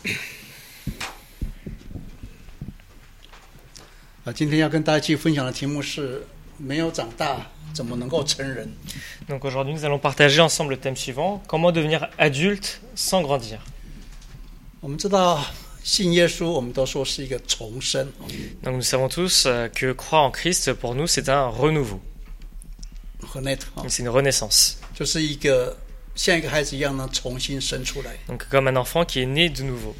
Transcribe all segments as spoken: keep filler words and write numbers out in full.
啊，今天要跟大家一起分享的题目是没有长大怎么能够成人。 Donc aujourd'hui, nous allons partager ensemble le thème suivant, comment devenir adulte sans grandir. 我们知道信耶稣，我们都说是一个重生。 Donc nous savons tous euh, que croire en Christ, pour nous, c'est un renouveau. C'est une renaissance. 就是一个像一个孩子一样呢，重新生出来。 Donc comme un enfant qui est né de nouveau.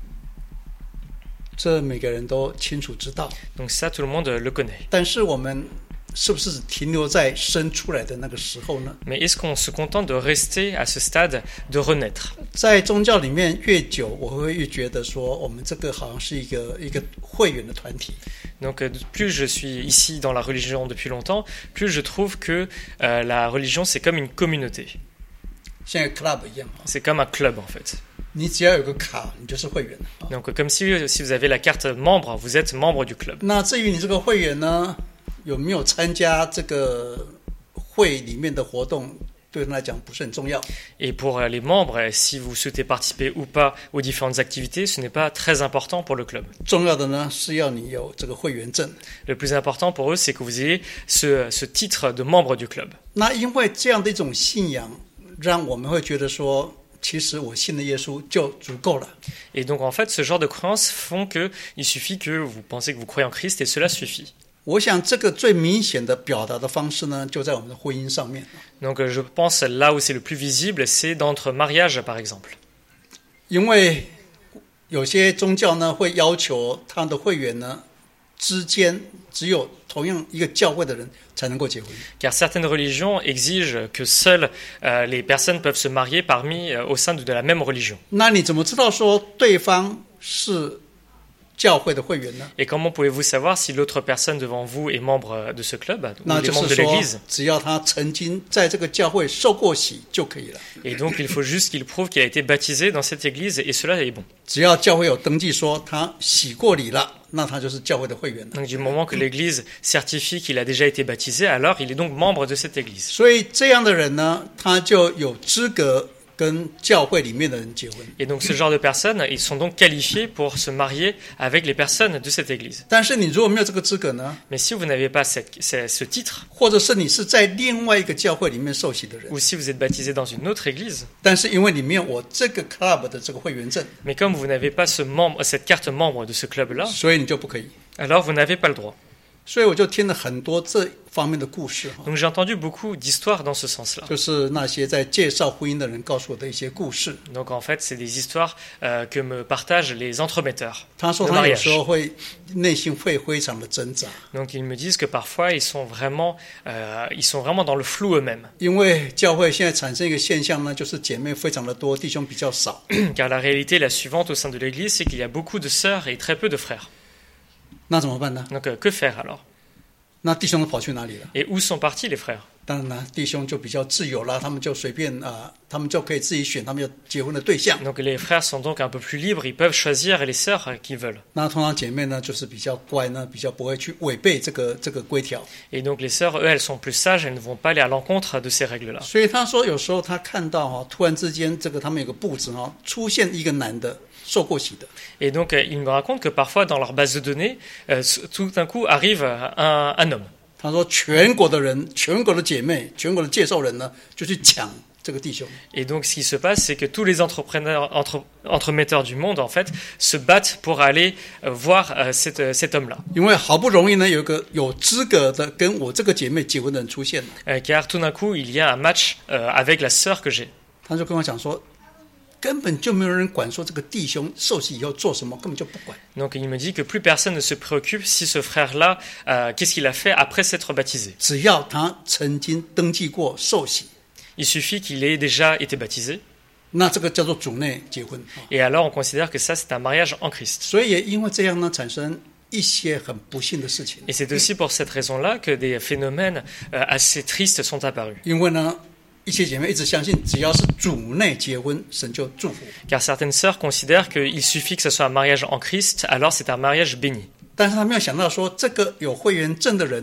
这每个人都清楚知道。 Donc ça, tout le monde le connaît. 但是我们是不是只停留在生出来的那个时候呢？ Mais est-ce qu'on se contente de rester à ce stade de renaître? 在宗教里面越久，我会越觉得说，我们这个好像是一个一个会员的团体。 Donc plus je suis ici dans la religion depuis longtemps, plus je trouve que euh, la religion, c'est comme une communauté. 像一个 club 一样。 C'est comme un club en fait. 你只要有个卡，你就是会员。 Donc comme si, si vous avez la carte membre, vous êtes membre du club. 那至于你这个会员呢，有没有参加这个会里面的活动，对他来讲不是很重要。 Et pour les membres, si vous souhaitez participer ou pas aux différentes activités, ce n'est pas très important pour le club. 重要的呢是要你有这个会员证。 Le plus important pour eux, c'est que vous ayez ce, ce titre de membre du club. 那因为这样的一种信仰，让我们会觉得说，其实我信的耶稣就足够了。 Et donc en fait, ce genre de croyances font que il suffit que vous pensez que vous croyez en Christ et cela suffit. 我想这个最明显的表达的方式呢，就在我们的婚姻上面。 Donc je pense là où c'est le plus visible, c'est dans notre mariage par exemple. 因为有些宗教呢会要求他的会员呢之间只有同样一个教会的人才能够结婚。 Car certaines religions exigent que seules euh, les personnes peuvent se marier parmi euh, au sein de, de la même religion. 那你怎么知道说对方是教会的会员呢？ Et comment pouvez-vous savoir si l'autre personne devant vous est membre de ce club ou 那 est 就 membre 是 de 说 l'église? 只要他曾经在这个教会受过洗就可以了。 Et donc il faut juste qu'il prouve qu'il a été baptisé dans cette église et cela est bon. 只要教会有登记说他洗过礼了，那他就是教会的会员了。 Donc du moment que l'église certifie qu'il a déjà été baptisé, alors il est donc membre de cette église. 所以这样的人呢，他就有资格跟教会里面的人结婚。 Et donc ce genre de personnes, ils sont donc qualifiés pour se marier avec les personnes de cette église. 但是你如果没有这个资格呢， Mais si vous n'avez pas cette, ce, ce titre, 或者是你是在另外一个教会里面受洗的人， ou si vous êtes baptisé dans une autre église, 但是因为你没有我这个 club 的这个会员证， mais comme vous n'avez pas ce membre, cette carte membre de ce club-là, 所以你就不可以。 alors vous n'avez pas le droit. 所以我就听了很多这方面的故事， Donc j'ai entendu beaucoup d'histoires dans ce sens-là. 就是那些在介绍婚姻的人告诉我的一些故事。 Donc en fait, c'est des histoires euh, que me partagent les entremetteurs 他说 de 他有 mariage. 时候会内心会非常的挣扎， Donc ils me disent que parfois ils sont vraiment, euh, ils sont vraiment dans le flou eux-mêmes. 因为教会现在产生一个现象呢，就是姐妹非常的多，弟兄比较少。 Car la réalité est la suivante au sein de l'Église, c'est qu'il y a beaucoup de sœurs et très peu de frères. 那怎么办呢？ Donc euh, que faire alors? 那弟兄都跑去哪里了？ Et où sont partis les frères? 当然啦，弟兄就比较自由啦，他们就随便啊、呃，他们就可以自己选他们要结婚的对象。 Donc les frères sont donc un peu plus libres, ils peuvent choisir les sœurs qu'ils veulent. 那通常姐妹呢，就是比较乖呢，比较不会去违背这个这个规条。 Et donc les sœurs, eux, elles sont plus sages, elles ne vont pas aller à l'encontre de ces règles-là. 所以他说，有时候他看到哈、哦，突然之间这个他们有个布置哈、哦，出现一个男的受过洗的。 Et donc euh, ils me racontent que parfois dans leur base de données, euh, tout d'un coup arrive un, un homme. 他说，全国的人，全国的姐妹，全国的介绍人呢，就去抢这个弟兄。 Et donc ce qui se passe, c'est que tous les entrepreneurs, entre, entremetteurs du monde, en fait, se battent pour aller euh, voir euh, cet, euh, cet homme-là. 因为好不容易呢，有一个有资格的跟我这个姐妹结婚的人出现了， Euh, car tout d'un coup, il y a un match euh, avec la sœur que j'ai. 他就跟我讲说，根本就没有人管说这个弟兄受洗以后做什么，根本就不管。 Donc il me dit que plus personne ne se préoccupe si ce frère-là, euh, qu'est-ce qu'il a fait après s'être baptisé. 只要他曾经登记过受洗， Il suffit qu'il ait déjà été baptisé. 那这个叫做主内结婚。 Et alors on considère que ça, c'est un mariage en Christ. 所以也因为这样呢，产生一些很不幸的事情。 Et c'est aussi pour cette raison-là que des phénomènes euh, assez tristes sont apparus. 因为呢，一些姐妹一直相信，只要是主内结婚，神就祝福。 Car certaines sœurs considèrent qu'il suffit que ce soit un mariage en Christ, alors c'est un mariage béni. 但是他没有想到说，这个有会员证的人呢，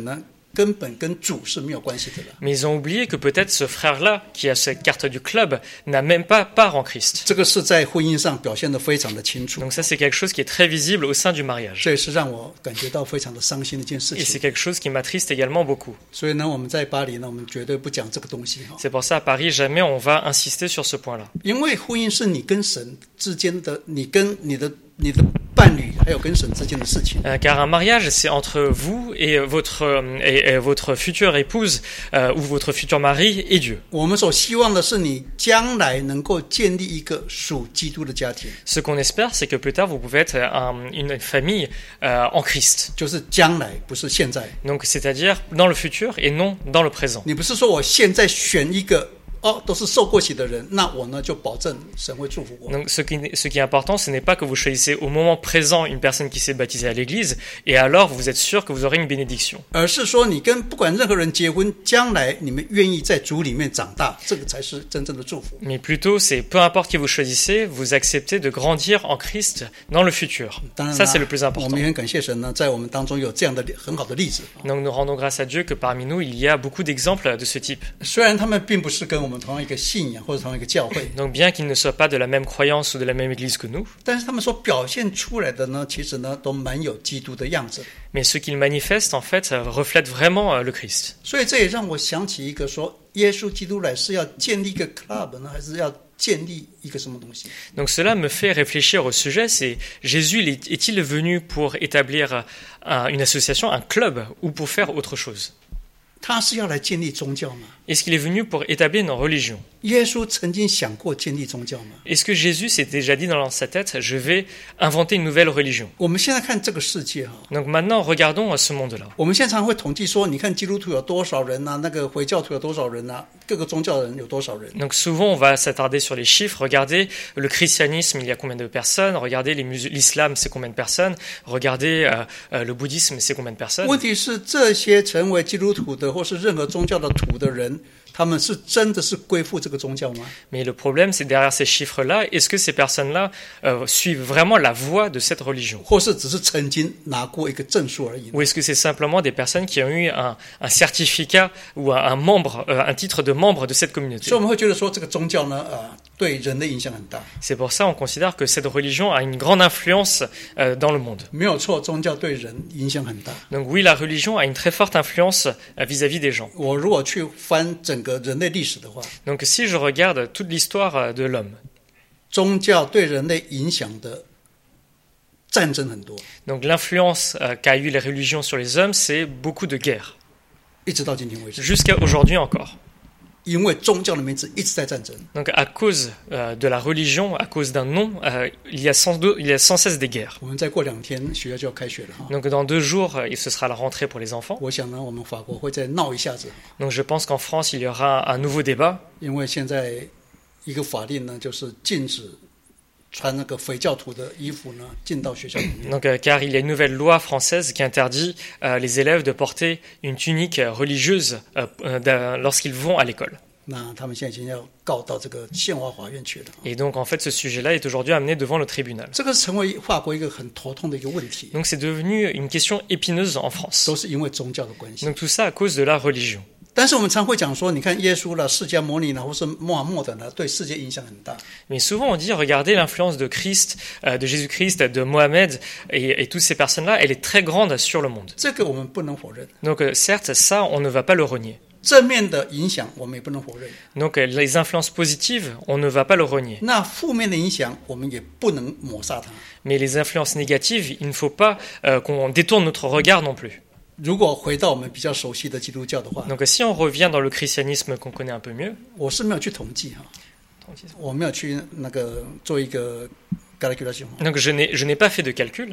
根本跟主是没有关系的了。 Mais ils ont oublié que peut-être ce frère-là, qui a cette carte du club, n'a même pas part en Christ. 这个是在婚姻上表现得非常的清楚， Donc ça, c'est quelque chose qui est très visible au sein du mariage. 这也是让我感觉到非常的伤心的一件事 Et c'est 情。 quelque chose qui m'attriste également beaucoup. 所以呢，我们在巴黎呢，我们绝对不讲这个东西哈， C'est pour ça, à Paris, jamais on va insister sur ce point-là. 因为婚姻是你跟神之间的，你跟你的你的伴侣还有跟神之间的事情。 Euh, car un mariage, c'est entre vous et votre, euh, et, et votre future épouse euh, ou votre futur mari et Dieu. 我们所希望的是你将来能够建立一个属基督的家庭， Ce qu'on espère, c'est que plus tard, vous pouvez être un- une famille euh, en Christ. 就是将来，不是现在。 Donc, c'est-à-dire dans le futur et non dans le présent. 你不是说我现在选一个哦，都是受过洗的人，那我呢就保证神会祝福我。 Donc, ce qui, ce qui est important, ce n'est pas que vous choisissez au moment présent une personne qui s'est baptisée à l'église et alors vous êtes sûr que vous aurez une bénédiction. 而是说你跟不管任何人结婚，将来你们愿意在主里面长大，这个才是真正的祝福。 Mais plutôt, c'est peu importe qui vous choisissez, vous acceptez de grandir en Christ dans le futur. 当然 Ça, 啦 c'est le plus 我 important. 们也很感谢神呢，在我们当中有这样的很好的例子。 Donc, nous rendons grâce à Dieu que parmi nous, il y a beaucoup d'exemples de ce type. 虽然他们并不是跟我们同样一个信仰或者同样一个教会， Donc, bien qu'ils ne soient pas de la même croyance ou de la même église que nous, 但是他们所表现出来的呢，其实呢都蛮有基督的样子。 mais ce qu'ils manifestent, en fait, euh, reflète vraiment euh, le Christ. 所以这也让我想起一个说，耶稣基督来是要建立一个 club 呢，还是要建立一个什么东西？ Donc, cela me fait réfléchir au sujet, c'est Jésus est- est-il venu pour établir un- une association, un club, ou pour faire autre chose? 他是要来建立宗教吗？ Est-ce qu'il est venu pour établir une religion? 耶稣曾经想过建立宗教吗？ Est-ce que Jésus s'est déjà dit dans sa tête, je vais inventer une nouvelle religion? 我们现在看这个世界哈， Donc maintenant, regardons euh, ce monde-là. 我们现在常会统计说，你看基督徒有多少人呐、啊？那个回教徒有多少人呐、啊？各个宗教的人有多少人？ Donc souvent, on va s'attarder sur les chiffres. Regardez le christianisme, il y a combien de personnes? Regardez les musul- l'islam, c'est combien de personnes? Regardez euh, euh, le bouddhisme, c'est combien de personnes? 问题是这些成为基督徒的或是任何宗教的徒的人，他们是真的是归附这个宗教吗？ Mais le problème, c'est derrière ces chiffres-là, est-ce que ces personnes-là euh, suivent vraiment la voie de cette religion? 或是只是曾经拿过一个证书而已呢？ Ou est-ce que c'est simplement des personnes qui ont eu un, un certificat ou un, un membre, euh, un titre de membre de cette communauté? 所以我们会觉得说，这个宗教呢，呃，对人的影响很大。 C'est pour ça qu'on considère que cette religion a une grande influence euh, dans le monde. 没有错，宗教对人影响很大。 Donc oui, la religion a une très forte influence euh, vis-à-vis des gens. 我如果去翻整个人类历史的话， Donc si je regarde toute l'histoire euh, de l'homme, 宗教对人类影响的战争很多， donc l'influence euh, qu'a eu les religions sur les hommes, c'est beaucoup de guerres, 一直到今天为止， jusqu'à aujourd'hui encore. 因为宗教的名字一直在战争。 Donc à cause euh, de la religion, à cause d'un nom, euh, il, y a sans doute- il y a sans cesse des guerres. 我们再过两天学校就要开学了哈， Donc dans deux jours, euh, ce sera la rentrée pour les enfants. 我想呢，我们法国会再闹一下子， Donc je pense qu'en France, il y aura un nouveau débat, 因为现在一个法令呢，就是禁止穿那个回教徒的衣服呢进到学校里面。 donc, euh, car il y a une nouvelle loi française qui interdit euh, les élèves de porter une tunique euh, religieuse euh, euh, d'un- lorsqu'ils vont à l'école. 那他们现在已经要告到这个宪法法院去了。 Et donc en fait, ce sujet-là est aujourd'hui amené devant le tribunal. 这个是成为法国一个很头痛的一个问题， Donc c'est devenu une question épineuse en France. 都是因为宗教的关系。 Donc tout ça à cause de la religion. 但是我们常会讲说，你看耶稣啦、释迦牟尼啦，或是穆罕默德啦，对世界影响很大。 Mais souvent on dit, regardez l'influence de Christ, euh, de Jésus-Christ, de Mohamed et, et toutes ces personnes-là, elle est très grande sur le monde. 这个我们不能否认， Donc euh, certes, ça, on ne va pas le renier. 正面的影响我们也不能否认， Donc euh, les influences positives, on ne va pas le renier. 那负面的影响我们也不能抹杀它。 Mais les influences négatives, il ne faut pas euh, qu'on détourne notre regard non plus. 如果回到我们比较熟悉的基督教的话， Donc si on revient dans le christianisme qu'on connaît un peu mieux, 我是没有去统计哈，我没有去那个做一个 calculation。 donc je n'ai, je n'ai pas fait de calcul.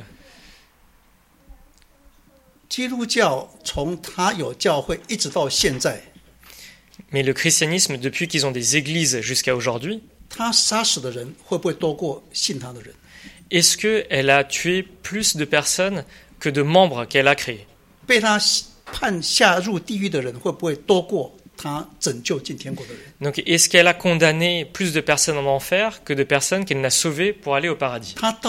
基督教从它有教会一直到现在， Mais le christianisme, depuis qu'ils ont des églises jusqu'à aujourd'hui, 它杀死的人会不会多过信他的人？ est-ce qu'elle a tué plus de personnes que de membres qu'elle a créés? 被他判下入地狱的人会不会多过他拯救进天国的人？ Donc est-ce qu'elle a condamné plus de personnes en enfer que de personnes qu'elle n'a sauvées pour aller au paradis? 他到底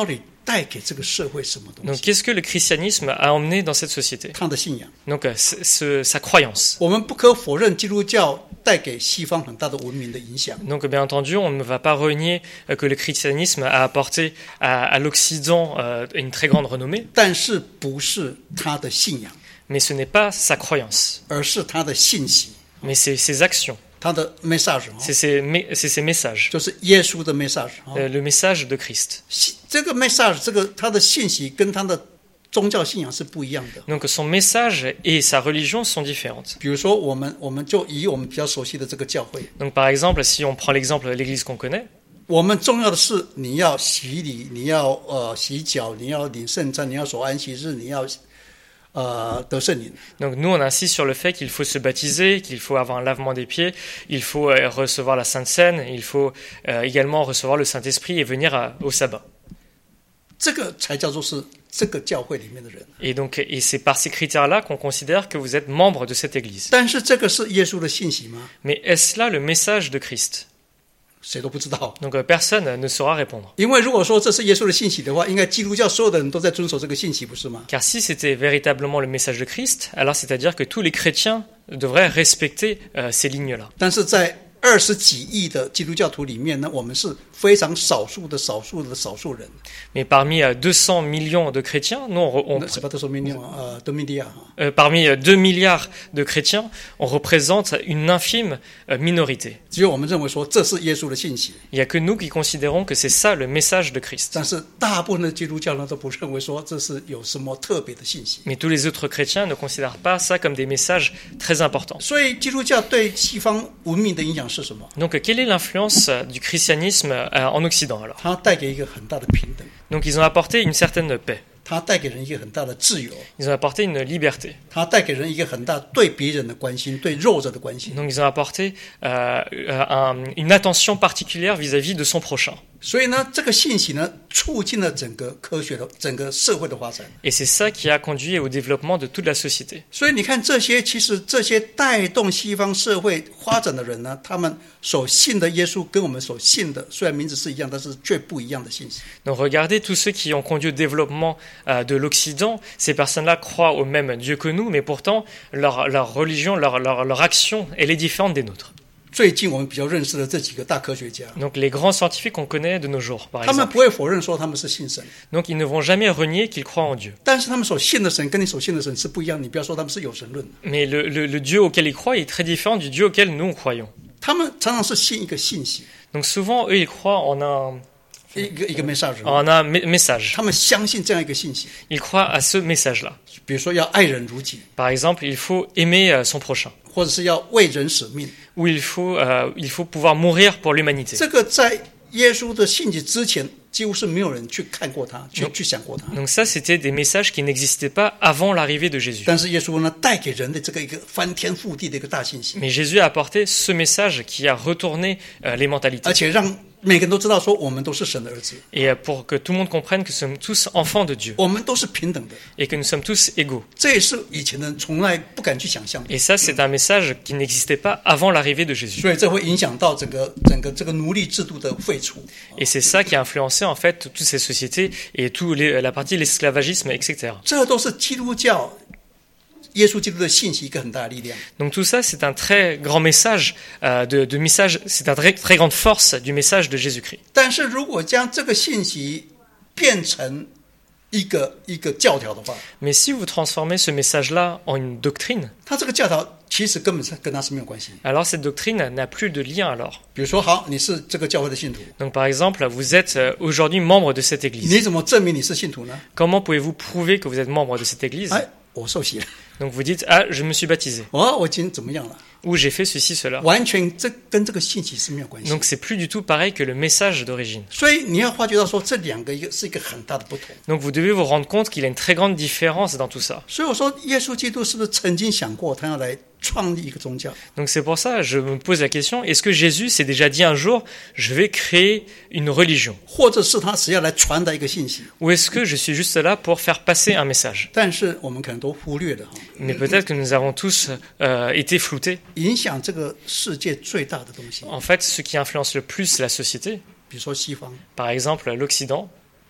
带给这个社会什么东 Donc 西？ qu'est-ce que le christianisme a emmené dans cette société? 他的信仰。 Donc euh, ce- ce- sa croyance. 我们不可否认基督教带给西方很大的文明的影响， Donc bien entendu, on ne va pas renier euh, que le christianisme a apporté à, à l'Occident euh, une très grande renommée, 但是不是他的信仰， mais ce n'est pas sa croyance, 而是他的信息， mais c'est ses actions, 他的 message， c'est ses, mé- c'est ses messages, 就是耶稣的 message。 euh, le message de Christ. 这个 message， 这个他的信息跟他的宗教信仰是不一样的。 Donc son message et sa religion sont différentes. 比如说，我们我们就以我们比较熟悉的这个教会， Donc par exemple, si on prend l'exemple de l'église qu'on connaît, 我们重要的是你要洗礼，你要呃洗脚，你要领圣餐，你要守安息日，你要呃得圣灵。 donc nous on insiste sur le fait qu'il faut se baptiser, qu'il faut avoir un lavement des pieds, il faut euh, recevoir la Sainte Seine, il faut euh, également recevoir le Saint-Esprit et venir à- au sabbat. 这个才叫做是这个教会里面的人。 Et donc, et c'est par ces critères-là qu'on considère que vous êtes membre de cette église. 但是这个是耶稣的信息吗？ Mais est-ce là le message de Christ? 谁都不知道。 Donc euh, personne ne saura répondre. 因为如果说这是耶稣的信息的话，应该基督教所有的人都在遵守这个信息，不是吗？ Car si c'était véritablement le message de Christ, alors c'est-à-dire que tous les chrétiens devraient respecter euh, ces lignes-là. 但是在二十几亿的基督教徒里面呢，我们是非常少数的少数的少数人。 Mais parmi euh, deux cents millions de chrétiens, nous, on, on- 那是吧？都说明年呃，多米利亚哈。 euh, parmi euh, deux milliards de chrétiens, on représente une infime euh, minorité. 只有我们认为说这是耶稣的信息， Il n'y a que nous qui considérons que c'est ça le message de Christ. 但是大部分的基督教呢都不认为说这是有什么特别的信息。 Mais tous les autres chrétiens ne considèrent pas ça comme des messages très importants. 所以基督教对西方文明的影响是什么？ Donc, quelle est l'influence euh, du christianisme euh, en Occident alors? 它带给一个很大的平等， Donc, ils ont apporté une certaine paix, 它带给人一个很大的自由， ils ont apporté une liberté, 它带给人一个很大对别人的关心，对弱者的关心。 donc ils ont apporté euh, euh, un- une attention particulière vis-à-vis de son prochain. 所以呢，这个信息呢，促进了整个科学的、整个社会的发展。 Et c'est ça qui a conduit au développement de toute la société. 所以你看，这些其实这些带动西方社会发展的人呢，他们所信的耶稣跟我们所信的虽然名字是一样，但是却不一样的信息。 Donc regardez tous ceux qui ont conduit au développement euh, de l'Occident, ces personnes-là croient au même Dieu que nous, mais pourtant leur, leur religion, leur, leur, leur action, elle est différente des nôtres. 最近我们比较认识的这几个大科学家， Donc les grands scientifiques qu'on connaît de nos jours, par 他们 exemple. 不会否认说他们是信神， Donc ils ne vont jamais renier qu'ils croient en Dieu. 但是他们所信的神跟你所信的神是不一样。你不要说他们是有神论， Mais le, le, le Dieu auquel ils croient est très différent du Dieu auquel nous croyons. 他们常常是信一个信息， Donc souvent, eux, ils croient en un, 一个一个 message， en un me- message. 他们相信这样一个信息。 Ils croient à ce message-là. 比如说要爱人如己， Par exemple, il faut aimer euh, son prochain. 或者是要为人舍命。 Ou il faut, euh, il faut pouvoir mourir pour l'humanité. 这个在耶稣的信息之前，几乎是没有人去看过他，去去想过他。 Donc ça, c'était des messages qui n'existaient pas avant l'arrivée de Jésus. 但是耶稣呢，带给人的这个一个翻天覆地的一个大信息， Mais Jésus a apporté ce message qui a retourné euh, les 而 mentalités. 且让每个人都知道说，我们都是神的儿子， Et euh, pour que tout le monde comprenne que nous sommes tous enfants de Dieu 我们都是平等的。 et que nous sommes tous égaux. 这也是以前人从来不敢去想象的， Et ça, c'est un message qui n'existait pas avant l'arrivée de Jésus. 所以这会影响到整个整个这个奴隶制度的废除。 Et c'est ça qui a influencé en fait toutes ces sociétés et toute la partie de l'esclavagisme, et cetera. 这都是基督教耶稣基督的信息一个很大的力量。 Donc tout ça, c'est un très grand message euh, de, de message, c'est une très, très grande force du message de Jésus-Christ. 但是如果将这个信息变成一个一个教条的话， Mais si vous transformez ce message-là en une doctrine, 它这个教条其实根本是跟它是没有关系。 alors cette doctrine n'a plus de lien alors. 比如说，好，你是这个教会的信徒， Donc par exemple, vous êtes euh, aujourd'hui membre de cette église. 你怎么证明你是信徒呢？ Comment pouvez-vous prouver que vous êtes membre de cette église? 哎，我受洗了， Donc vous dites, ah, je me suis baptisé, 我我已经怎么样了？ ou j'ai fait ceci, cela. 完全这跟这个信息是没有关系。 Donc c'est plus du tout pareil que le message d'origine. 所以你要发觉到说，这两个一个是一个很大的不同。 Donc vous devez vous rendre compte qu'il y a une très grande différence dans tout ça. 所以我说，耶稣基督是不是曾经想过，他要来创立一个宗教？ Donc c'est pour ça, je me pose la question, est-ce que Jésus s'est déjà dit un jour, je vais créer une religion? 或者是他只要来传达一个信息？ Ou est-ce que je suis juste là pour faire passer un message? 但是我们可能都忽略了哈， Mais peut-être que nous avons tous euh, été floutés. 影响这个世界最大的东西， En fait, ce qui influence le plus la société, 比如说西方， par exemple l'Occident,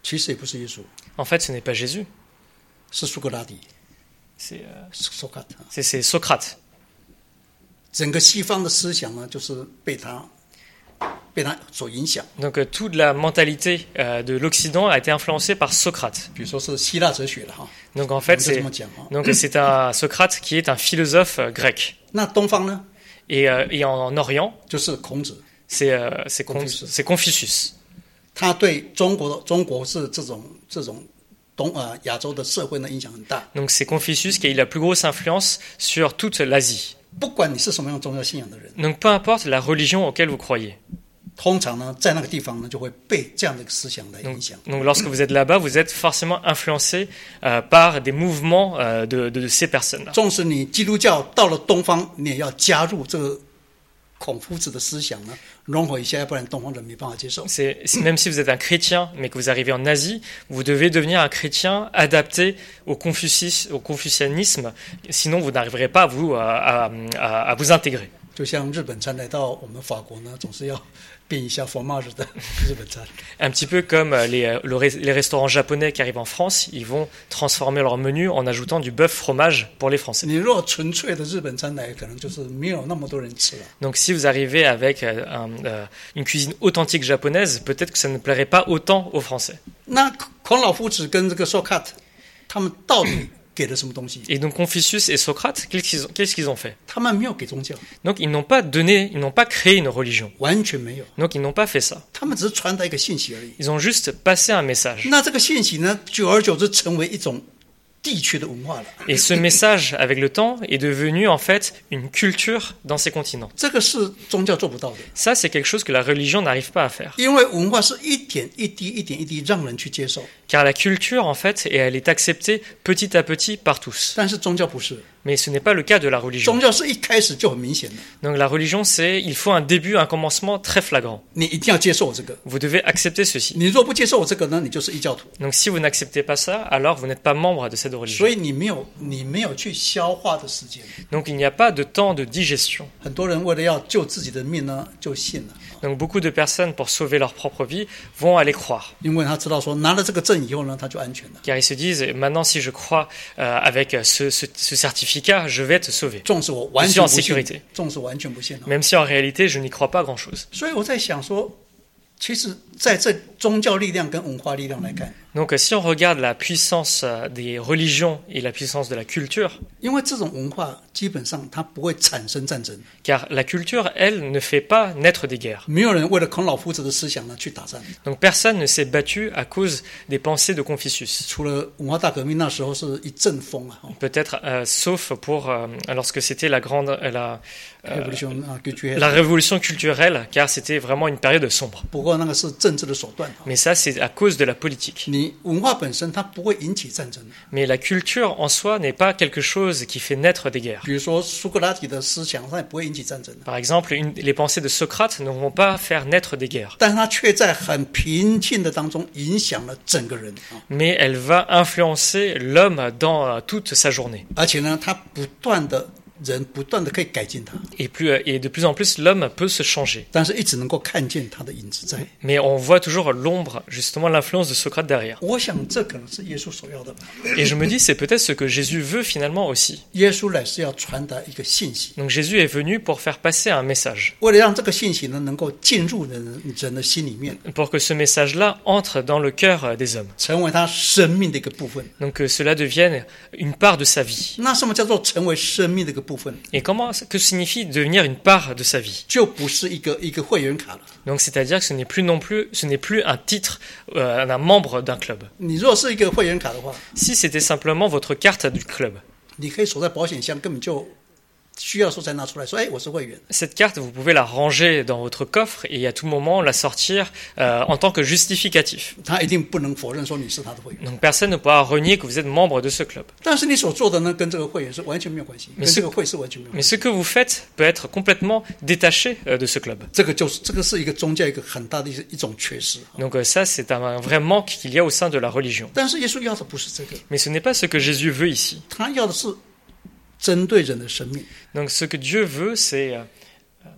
其实也不是耶稣， En fait, ce n'est pas Jésus, 是苏格拉底， c'est, euh, 苏格拉底。 c'est, c'est Socrate. 整个西方的思想呢，就是被他被他所影响。 Donc euh, toute la mentalité euh, de l'Occident a été influencée par Socrate. 比如说是希腊哲学了哈， Donc en 我 fait, 们就这 c'est, 么讲哈。 donc, c'est un Socrate qui est un philosophe euh, grec. 那东方呢， Et, euh, et en, en Orient, 就是孔子， c'est, euh, c'est, Con- Confucius. c'est Confucius. 他对中国的中国是这种这种东呃亚洲的社会呢影响很大。 Donc c'est Confucius qui a eu la plus grosse influence sur toute l'Asie. 不管你是什么样宗教信仰的人， Donc peu importe la religion auquel vous croyez. 通常呢在那个地方呢就会被这样的一个思想来影响。 Donc lorsque vous êtes là-bas, vous êtes forcément influencé euh, par des mouvements euh, de, de ces personnes-là. 纵使你基督教到了东方，你也要加入这个孔夫子的思想呢，融合一下，要不然东方人没办法接受。 C'est, c'est- même si vous êtes un chrétien, mais que vous arrivez en Asie, vous devez devenir un chrétien adapté au, Confucis, au confucianisme, sinon vous n'arriverez pas à vous, à, à- à- à vous intégrer. 就像日本餐来到我们法国呢，总是要变一下 fromage 的日本餐。 Un petit peu comme euh, les, euh, le res- les restaurants japonais qui arrivent en France, ils vont transformer leur menu en ajoutant du bœuf fromage pour les Français. 你如果纯粹的日本餐来，可能就是没有那么多人吃了。 Donc si vous arrivez avec euh, un, euh, une cuisine authentique japonaise, peut-être que ça ne plairait pas autant aux Français. 那孔老夫子跟这个 Socrates，他们到底给了什么东西？ Et donc Confucius et Socrate, qu'est-ce qu'ils ont, qu'est-ce qu'ils ont fait? 他们没有给宗教， Donc ils n'ont pas donné, ils n'ont pas créé une religion. 完全没有， Donc ils n'ont pas fait ça. 他们只是传达一个信息而已。 Ils ont juste passé un message. 那这个信息呢，久而久之成为一种地区的文化了。 Et ce message, avec le temps, est devenu en fait une culture dans ces continents. 这个是宗教做不到的， Ça, c'est quelque chose que la religion n'arrive pas à faire. 因为文化是一点一滴、一点一滴让人去接受， Car la culture, en fait, et elle est acceptée petit à petit par tous. 但是宗教不是， Mais ce n'est pas le cas de la religion. 宗教是一开始就很明显的， Donc la religion, c'est, il faut un début, un commencement très flagrant. 你一定要接受我这个。 Vous devez accepter ceci. 你若不接受我这个呢，你就是异教徒。 Donc si vous n'acceptez pas ça, alors vous n'êtes pas membre de cette religion. 所以你没有你没有去消化的时间。 Donc il n'y a pas de temps de digestion. 很多人为了要救自己的命呢，就信了， Donc beaucoup de personnes, pour sauver leur propre vie, vont aller croire. 因为他知道说拿了这个证以后呢，他就安全了。 Car ils se disent, maintenant si je crois euh, avec ce, ce, ce certificat, je vais être sauvé. 纵使我完 Je suis 全 en 不信 sécurité.， 纵使完全不信哦。 Même si en réalité, je n'y crois pas grand-chose. 所以我在想说，其实在这宗教力量跟文化力量来看， Donc euh, si on regarde la puissance euh, des religions et la puissance de la culture, 因为这种文化基本上它不会产生战争， car la culture, elle, ne fait pas naître des guerres. 没有人为了孔老夫子的思想呢去打仗。 Donc personne ne s'est battu à cause des pensées de Confucius. 除了文化大革命那时候是一阵风啊，哦 Peut-être, euh, sauf pour euh, lorsque c'était la grande, euh, la, euh, révolution 啊，culturelle la révolution culturelle, car c'était vraiment une période sombre. 不过那个是政治的手段啊。 Mais ça, c'est à cause de la politique. 你文化本身它不会引起战争的。 Mais la culture en soi n'est pas quelque chose qui fait naître des guerres. 比如说苏格拉底的思想，它也不会引起战争的， Par exemple, une- les pensées de Socrate ne vont pas faire naître des guerres. 但是它却在很平静的当中影响了整个人啊。 Mais elle va influencer l'homme dans euh, toute sa journée. 而且呢，它不断的人不断的可以改进它， Et, plus, et de plus en plus, l'homme peut se changer. 但是一直能够看见它的影子在。 Mais on voit toujours l'ombre, justement l'influence de Socrate derrière. 我想这可能是耶稣所要的吧。 Et je me dis, c'est peut-être ce que Jésus veut finalement aussi. 耶稣来是要传达一个信息， Donc Jésus est venu pour faire passer un message, 为了让这个信息呢能够进入人人的心里面， pour que ce message-là entre dans le cœur euh, des hommes. 成为他生命的一个部分。 Donc que cela devienne une part de sa vie. 那什么叫做成为生命的一个部分？ Et comment, que signifie devenir une part de sa vie? 就不是一个一个会员卡了。 Donc c'est-à-dire que ce n'est plus non plus, ce n'est plus un titre euh, d'un membre d'un club. 你若是一个会员卡的话， Si c'était simplement votre carte du club, 你可以锁在保险箱，根本就需要的时候才拿出来说：“哎，我是会员。 cette carte, vous pouvez la ranger dans votre coffre et à tout moment la sortir euh, en tant que justificatif. ” 他一定不能否认说你是他的会员， Donc personne ne pourra renier que vous êtes membre de ce club. 但是你所做的呢，跟这个会员是完全没有关系，跟是这个会是完全没有 Mais 关系。 ce que vous faites peut être complètement détaché euh, de ce club. 这个就是这个是一个宗教一个很大的一一种缺失。 Donc euh, ça, c'est un, un vrai manque qu'il y a au sein de la religion. 但是耶稣要的不是这个， Mais ce n'est pas ce que Jésus veut ici. 他要的是针对人的生命。 Donc ce que Dieu veut, c'est... euh,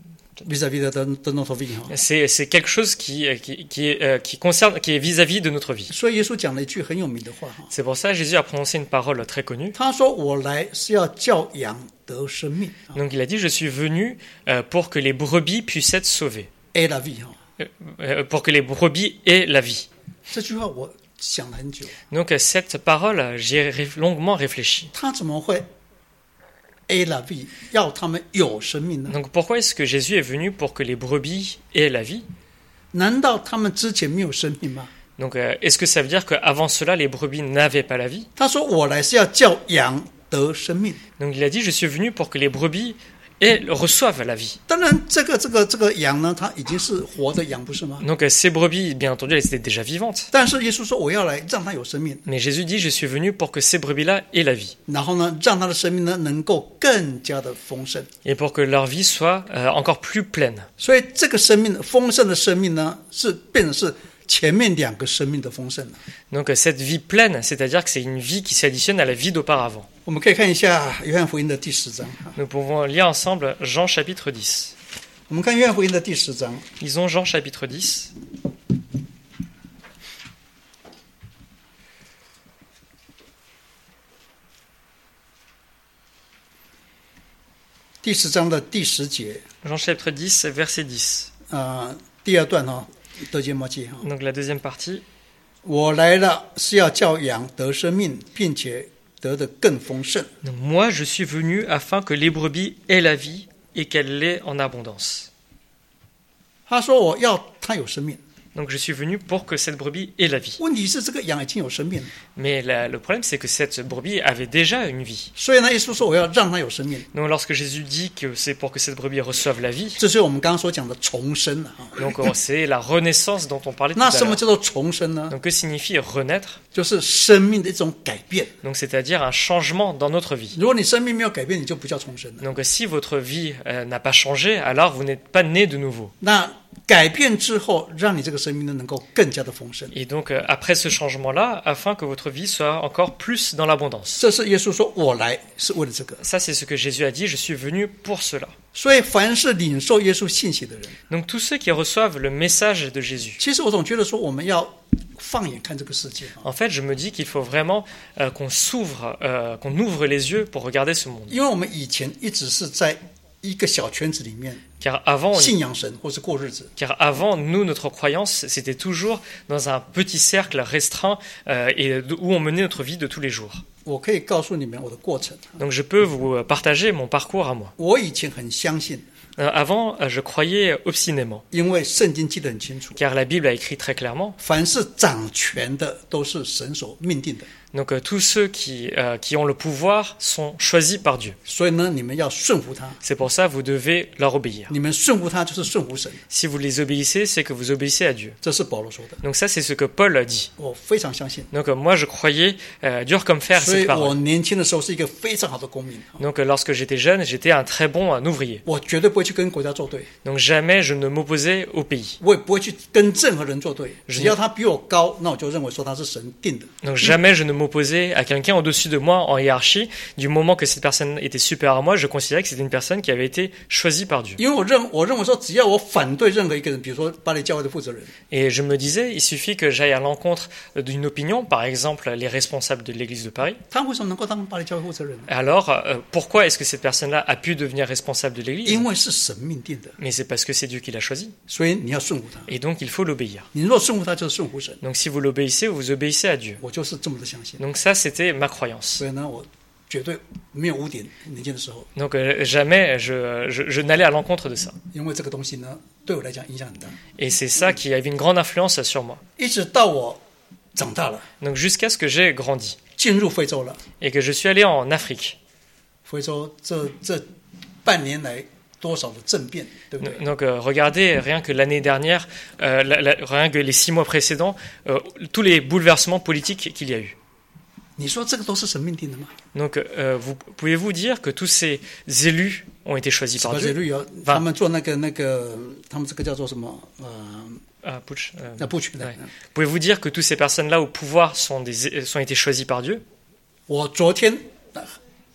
vis-à-vis de, de, de notre vie 哈。 C'est, c'est quelque chose qui, qui, qui, est, euh, qui concerne, qui est vis-à-vis de notre vie. 所以耶稣讲了一句很有名的话哈， C'est pour ça que Jésus a prononcé une parole très connue. 他说：“我来是要叫羊得生命。 Donc il a dit, je suis venu euh, pour que les brebis puissent être sauvées. ”A la vie 哈， Euh, euh, pour que les brebis aient la vie. 这句话我想了很久， Donc euh, cette parole, j'y ai ré- longuement réfléchi. 他怎么会 A la vie 要他们有生命呢？ Donc pourquoi est-ce que Jésus est venu pour que les brebis aient la vie? 难道他们之前没有生命吗？ Donc euh, est-ce que ça veut dire qu'avant cela, les brebis n'avaient pas la vie? 他说：“我来是要叫羊得生命。” Donc il a dit, je suis venu pour que les brebis aient, reçoivent la vie. 当然，这个这个这个羊呢，它已经是活的羊，不是吗？ Donc euh, ces brebis, bien entendu, elles étaient déjà vivantes. 但是耶稣说：“我要来让它有生命， Mais Jésus dit, je suis venu pour que ces brebis-là aient la vie. 然后呢，让它的生命呢能够更加的丰盛。 Et pour que leur vie soit euh, encore plus pleine. ” 所以这个生命丰盛的生命呢，是变成是前面两个生命的丰盛了。 Donc euh, cette vie pleine, c'est-à-dire que c'est une vie qui s'additionne à la vie d'auparavant. 我们可以看一下约翰福音的第十章。 Nous pouvons lire ensemble Jean chapitre dix. 我们看约翰福音的第十章， Lisons Jean chapitre dix. 第十章的第十节， Jean chapitre dix, verset dix. 呃，第二段哈，得节末记哈。 Donc la deuxième partie. 我来了是要叫羊得生命，并且得的更丰盛。 Donc, moi, je suis venu afin que les brebis aient la vie et qu'elle l'ait en abondance. 他说：“我要它有生命。” Donc je suis venu pour que cette brebis ait la vie. 问题是这个羊已经有生命了， Mais la- le problème, c'est que cette brebis avait déjà une vie. 所以呢，耶稣说：“我要让它有生命。 Donc lorsque Jésus dit que c'est pour que cette brebis reçoive la vie, ” 这是我们刚刚所讲的重生了啊。 donc oh, c'est la renaissance dont on parlait tout 那 à 什么 l'heure. 叫做重生呢？ Donc que signifie renaître? 就是生命的一种改变。 Donc c'est-à-dire un changement dans notre vie. 如果你生命没有改变，你就不叫重生了。 Donc si votre vie euh, n'a pas changé, alors vous n'êtes pas né de nouveau. 那改变之后，让你这个生命呢能够更加的丰盛。 Et donc euh, après ce changement-là, afin que votre vie soit encore plus dans l'abondance. 这是耶稣说：“我来是为了这个。 Ça, c'est ce que Jésus a dit, je suis venu pour cela. ” 所以，凡是领受耶稣信息的人， Donc tous ceux qui reçoivent le message de Jésus. 其实我总觉得说，我们要放眼看这个世界啊， En fait, je me dis qu'il faut vraiment euh, qu'on s'ouvre, euh, qu'on ouvre les yeux pour regarder ce monde. 因为我们以前一直是在一个小圈子里面 Car avant, on- 信仰神或是过日子。 car avant, nous, notre croyance, c'était toujours dans un petit cercle restreint euh, et où on menait notre vie de tous les jours. 我可以告诉你们我的过程。 Donc je peux vous partager mon parcours à moi. 我以前很相信， Euh, avant, euh, je croyais obstinément, 因为圣经记得很清楚， car la Bible a écrit très clairement. 凡是掌权的都是神所命定的。 Donc euh, tous ceux qui, euh, qui ont le pouvoir sont choisis par Dieu. 所以呢，你们要顺服他。 C'est pour ça que vous devez leur obéir. 你们顺服他就是顺服神， Si vous les obéissez, c'est que vous obéissez à Dieu. 这是保罗说的。 Donc ça, c'est ce que Paul a dit. 我非常相信， Donc euh, moi, je croyais euh, dur comme fer 所以 cette 我 parole. 年轻的时候是一个非常好的公民。 Donc euh, lorsque j'étais jeune, j'étais un très bon un ouvrier. 我绝对不会去跟国家作对， Donc jamais je ne m'opposais au pays. 我也不会去跟任何人作对。只要他比我高，那我就认为说他是神定的。 Donc jamais je ne m'opposais à quelqu'un au-dessus de moi en hiérarchie. Du moment que cette personne était supérieure à moi, je considérais que c'était une personne qui avait été choisie par Dieu. 因为我认我认为说，只要我反对任何一个人，比如说巴黎教会的负责人， Et je me disais, il suffit que j'aille à l'encontre d'une opinion, par exemple les responsables de l'église de Paris. 他为什么能够当巴黎教会负责人呢？ Alors, euh, pourquoi est-ce que cette personne-là a pu devenir responsable de l'église? 因为是神命定的， Mais c'est parce que c'est Dieu qui l'a choisi. 所以你要顺服他。 Et donc, il faut l'obéir. 你若顺服他，就是顺服神。 Donc, si vous l'obéissez, vous obéissez à Dieu. 我就是这么的相信。 Donc, ça, c'était ma croyance. 所以呢，我绝对没有污点。年轻的时候， Donc, euh, jamais je, je, je n'allais à l'encontre de ça. 因为这个东西呢，对我来讲影响很大。 Et c'est ça qui avait une grande influence sur moi. 一直到我长大了， Donc, jusqu'à ce que j'ai grandi 进入非洲了， et que je suis allé en Afrique. 非洲这这半年来多少的政变，对不对？ Donc, euh, regardez, rien que l'année dernière, euh, la- la- rien que les six mois précédents, euh, tous les bouleversements politiques qu'il y a eu. 你说这个都是神命定的吗？ Donc, euh, vous, pouvez-vous dire que tous ces élus ont été choisis 什 par 么节 Dieu? 律有他们做那个那个，他们这个叫做什么？呃， Ah, putsch, euh, 那不取的。 ouais. Pouvez-vous dire que toutes ces personnes-là au pouvoir sont, des, sont été choisies par Dieu? 我昨天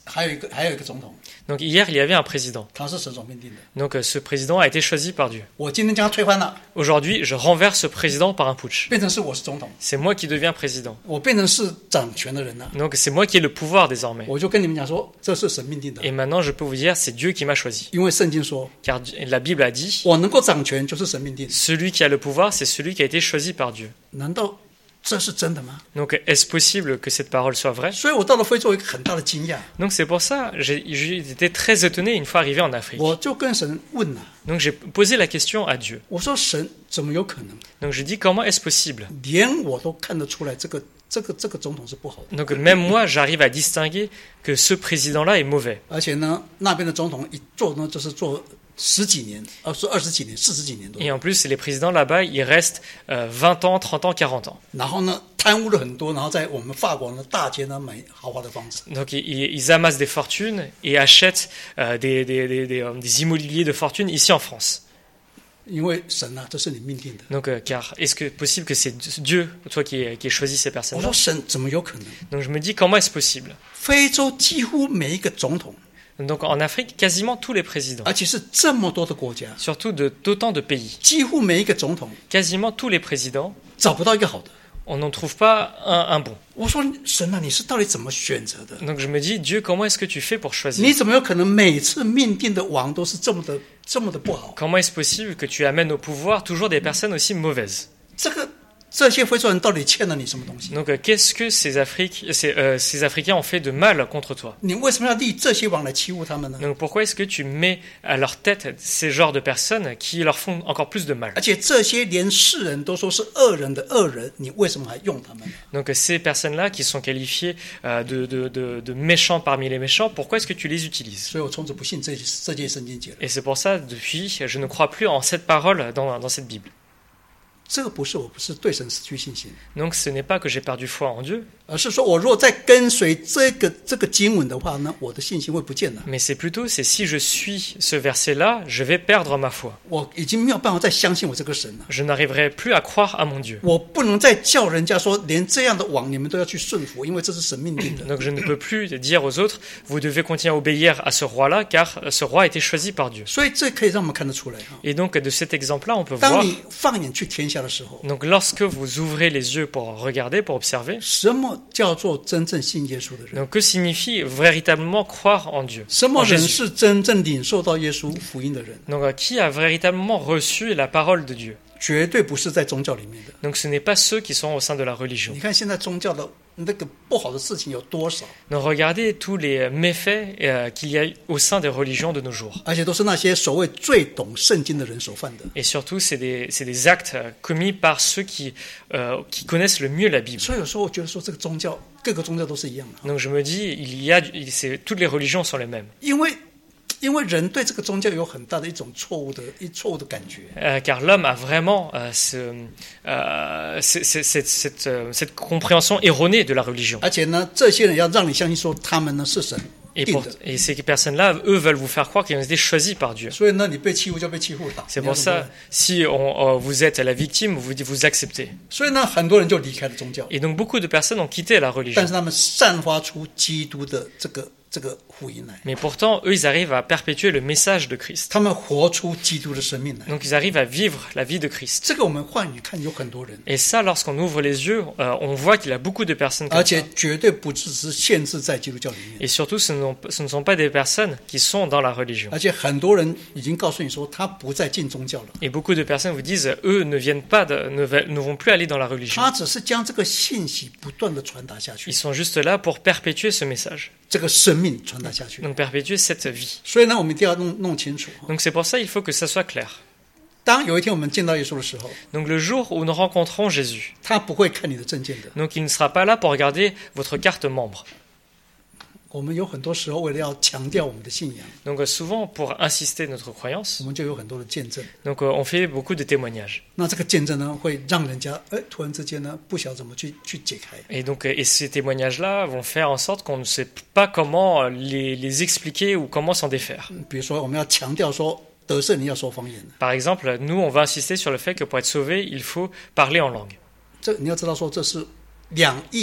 还有一个还有一个总统， Donc hier, il y avait un président. 他是神所命定的。 Donc euh, ce président a été choisi par Dieu. 我今天将他推翻了， Aujourd'hui, je renverse ce président par un putsch. 变成是我是总统， C'est moi qui deviens président. 我变成是掌权的人了。 Donc c'est moi qui ai le pouvoir désormais. 我就跟你们讲说，这是神命定的， Et maintenant, je peux vous dire, c'est Dieu qui m'a choisi. 因为圣经说， Car la Bible a dit, 我能够掌权就是神命定。 celui qui a le pouvoir, c'est celui qui a été choisi par Dieu. 难道这是真的吗？ Donc est-ce possible que cette parole soit vraie? 所以我到了非洲有一个很大的惊讶， Donc c'est pour ça, j'ai j'ai été très étonné une fois arrivé en Afrique. 我就跟神问了， Donc j'ai posé la question à Dieu. 我说神怎么有可能？ Donc je dis, comment est-ce possible? 连我都看得出来，这个这个这个总统是不好的， Donc même moi, j'arrive à distinguer que ce président-là est mauvais. 而且呢，那边的总统一做呢就是做十几年，呃，是二十几年、四十几年多， Et en plus, les présidents là-bas, ils restent euh, vingt ans, trente ans, quarante ans. 然后呢贪污了很多，然后在我们法国呢大街呢买豪华的房子。 Donc ils, ils amassent des fortunes et achètent euh, des, des, des, des, euh, des immobiliers de fortune ici en France. 因为神啊，这是你命定的。 Donc, euh, car est-ce que possible que c'est Dieu, toi, qui ait, qui ait choisi ces 我 personnes-là? 说神怎么有可能？ Donc je me dis, comment est-ce possible? 非洲几乎每一个总统， Donc en Afrique, quasiment tous les présidents, 而且是这么多的国家， surtout de d'autant de pays, 几乎每一个总统 quasiment tous les présidents, 找不到一个好的。 on n'en trouve pas un, un bon. 我说神啊，你是到底怎么选择的？ Donc je me dis, Dieu, comment est-ce que tu fais pour 你 choisir? 怎么有可能每次命定的王都是这么的这么的不好？ Comment est-ce possible que tu amènes au pouvoir toujours des personnes aussi mauvaises? 这个这些非洲人到底欠了你什么东西？ Donc euh, qu'est-ce que ces, Afriques, ces, euh, ces Africains ont fait de mal contre toi? 你为什么要立这些王来欺负他们呢？ Donc pourquoi est-ce que tu mets à leur tête ces genres de personnes qui leur font encore plus de mal? 而且这些连世人都说是恶人的恶人，你为什么还用他们？ Donc ces personnes-là qui sont qualifiées euh, de, de, de, de méchants parmi les méchants, pourquoi est-ce que tu les utilises? 所以我从此不信这这些圣经节了。 Et c'est pour ça, depuis, je ne crois plus en cette parole dans, dans cette Bible. 这个不是我不是对神失去信心， Donc ce n'est pas que j'ai perdu foi en Dieu, 而是说我如果再跟随这个这个经文的话呢，我的信心会不见了。 mais c'est plutôt, c'est si je suis ce verset-là, je vais perdre ma foi. 我已经没有办法再相信我这个神了。 Je n'arriverai plus à croire à mon Dieu. 我不能再叫人家说，连这样的王你们都要去顺服，因为这是神命定的。 Donc je ne peux plus dire aux autres, vous devez continuer à obéir à ce roi-là, car ce roi a été choisi par Dieu. 所以这可以让我们看得出来哈。 Et donc de cet exemple-là, on peut 当 voir, 你放眼去天下的时候， donc lorsque vous ouvrez les yeux pour regarder, pour observer, 什么叫做真正信耶稣的人？ donc que signifie véritablement croire en Dieu, 什么 en 人 Jésus? 是真正领受到耶稣福音的人？ Donc euh, qui a véritablement reçu la parole de Dieu? 绝对不是在宗教里面的。 Donc ce n'est pas ceux qui sont au sein de la religion. 你看现在宗教的那个不好的事情有多少？ Donc regardez tous les méfaits euh, qu'il y a au sein des religions de nos jours. 而且都是那些所谓最懂圣经的人所犯的。 Et surtout, c'est des, c'est des actes euh, commis par ceux qui, euh, qui connaissent le mieux la Bible. 所以有时候我觉得说，这个宗教各个宗教都是一样的， Donc je me dis, il y a, il- c'est, toutes les religions sont les mêmes. 因为因为人对这个宗教有很大的一种错误的一错误的感觉。 Euh, car l'homme a vraiment euh, ce, euh, c'est- c'est- cette, cette, euh, cette compréhension erronée de la religion. 而且呢，这些人要让你相信说他们呢是神 Et, 定 pour, 的， et ces personnes-là, eux, veulent vous faire croire qu'ils ont été choisis par Dieu. 所以呢，你被欺负就被欺负打。 C'est 你要 pour 怎么 ça, 办 si on, euh, vous êtes la victime, vous, vous acceptez. 所以呢，很多人就离开了宗教， Et donc beaucoup de personnes ont quitté la religion. 但是他们散发出基督的这个这个福音来， Mais pourtant, eux, ils arrivent à perpétuer le message de Christ. 他们活出基督的生命来。 Donc ils arrivent à vivre la vie de Christ. 这个我们换语看，有很多人， Et ça, lorsqu'on ouvre les yeux, euh, on voit qu'il y a beaucoup de personnes 而 comme 且 ça. 绝对不只是限制在基督教里面， Et surtout, ce, n'ont- ce ne sont pas des personnes qui sont dans la religion. 而且很多人已经告诉你说，他不再进宗教了， Et beaucoup de personnes vous disent, eux ne viennent pas, de- ne, va- ne vont plus aller dans la religion. 他只是将这个信息不断的传达下去 Ils，sont juste là pour perpétuer ce message. 这个生命传达下去。 Donc perpétuer cette vie. 所以呢，我们一定要弄弄清楚。 Donc c'est pour ça il faut que ça soit clair. 当有一天我们见到耶稣的时候， Donc le jour où nous rencontrons Jésus, 他不会看你的证件的。 donc il ne sera pas là pour regarder votre carte membre. 我们有很多时候为了要强调我们的信仰， Donc euh, souvent pour insister notre croyance, 我们就有很多的见证。 donc euh, on fait beaucoup de témoignages. 那这个见证呢，会让人家哎，突然之间呢，不晓得怎么去去解开。 Et donc, euh, et ces témoignages-là vont faire en sorte qu'on ne sait pas comment euh, les, les expliquer ou comment s'en défaire. 比如说，我们要强调说，得胜你要说方言。 Par exemple, nous, on va insister sur le fait que pour être sauvé, il faut parler en langue. 这你要知道说，这是两亿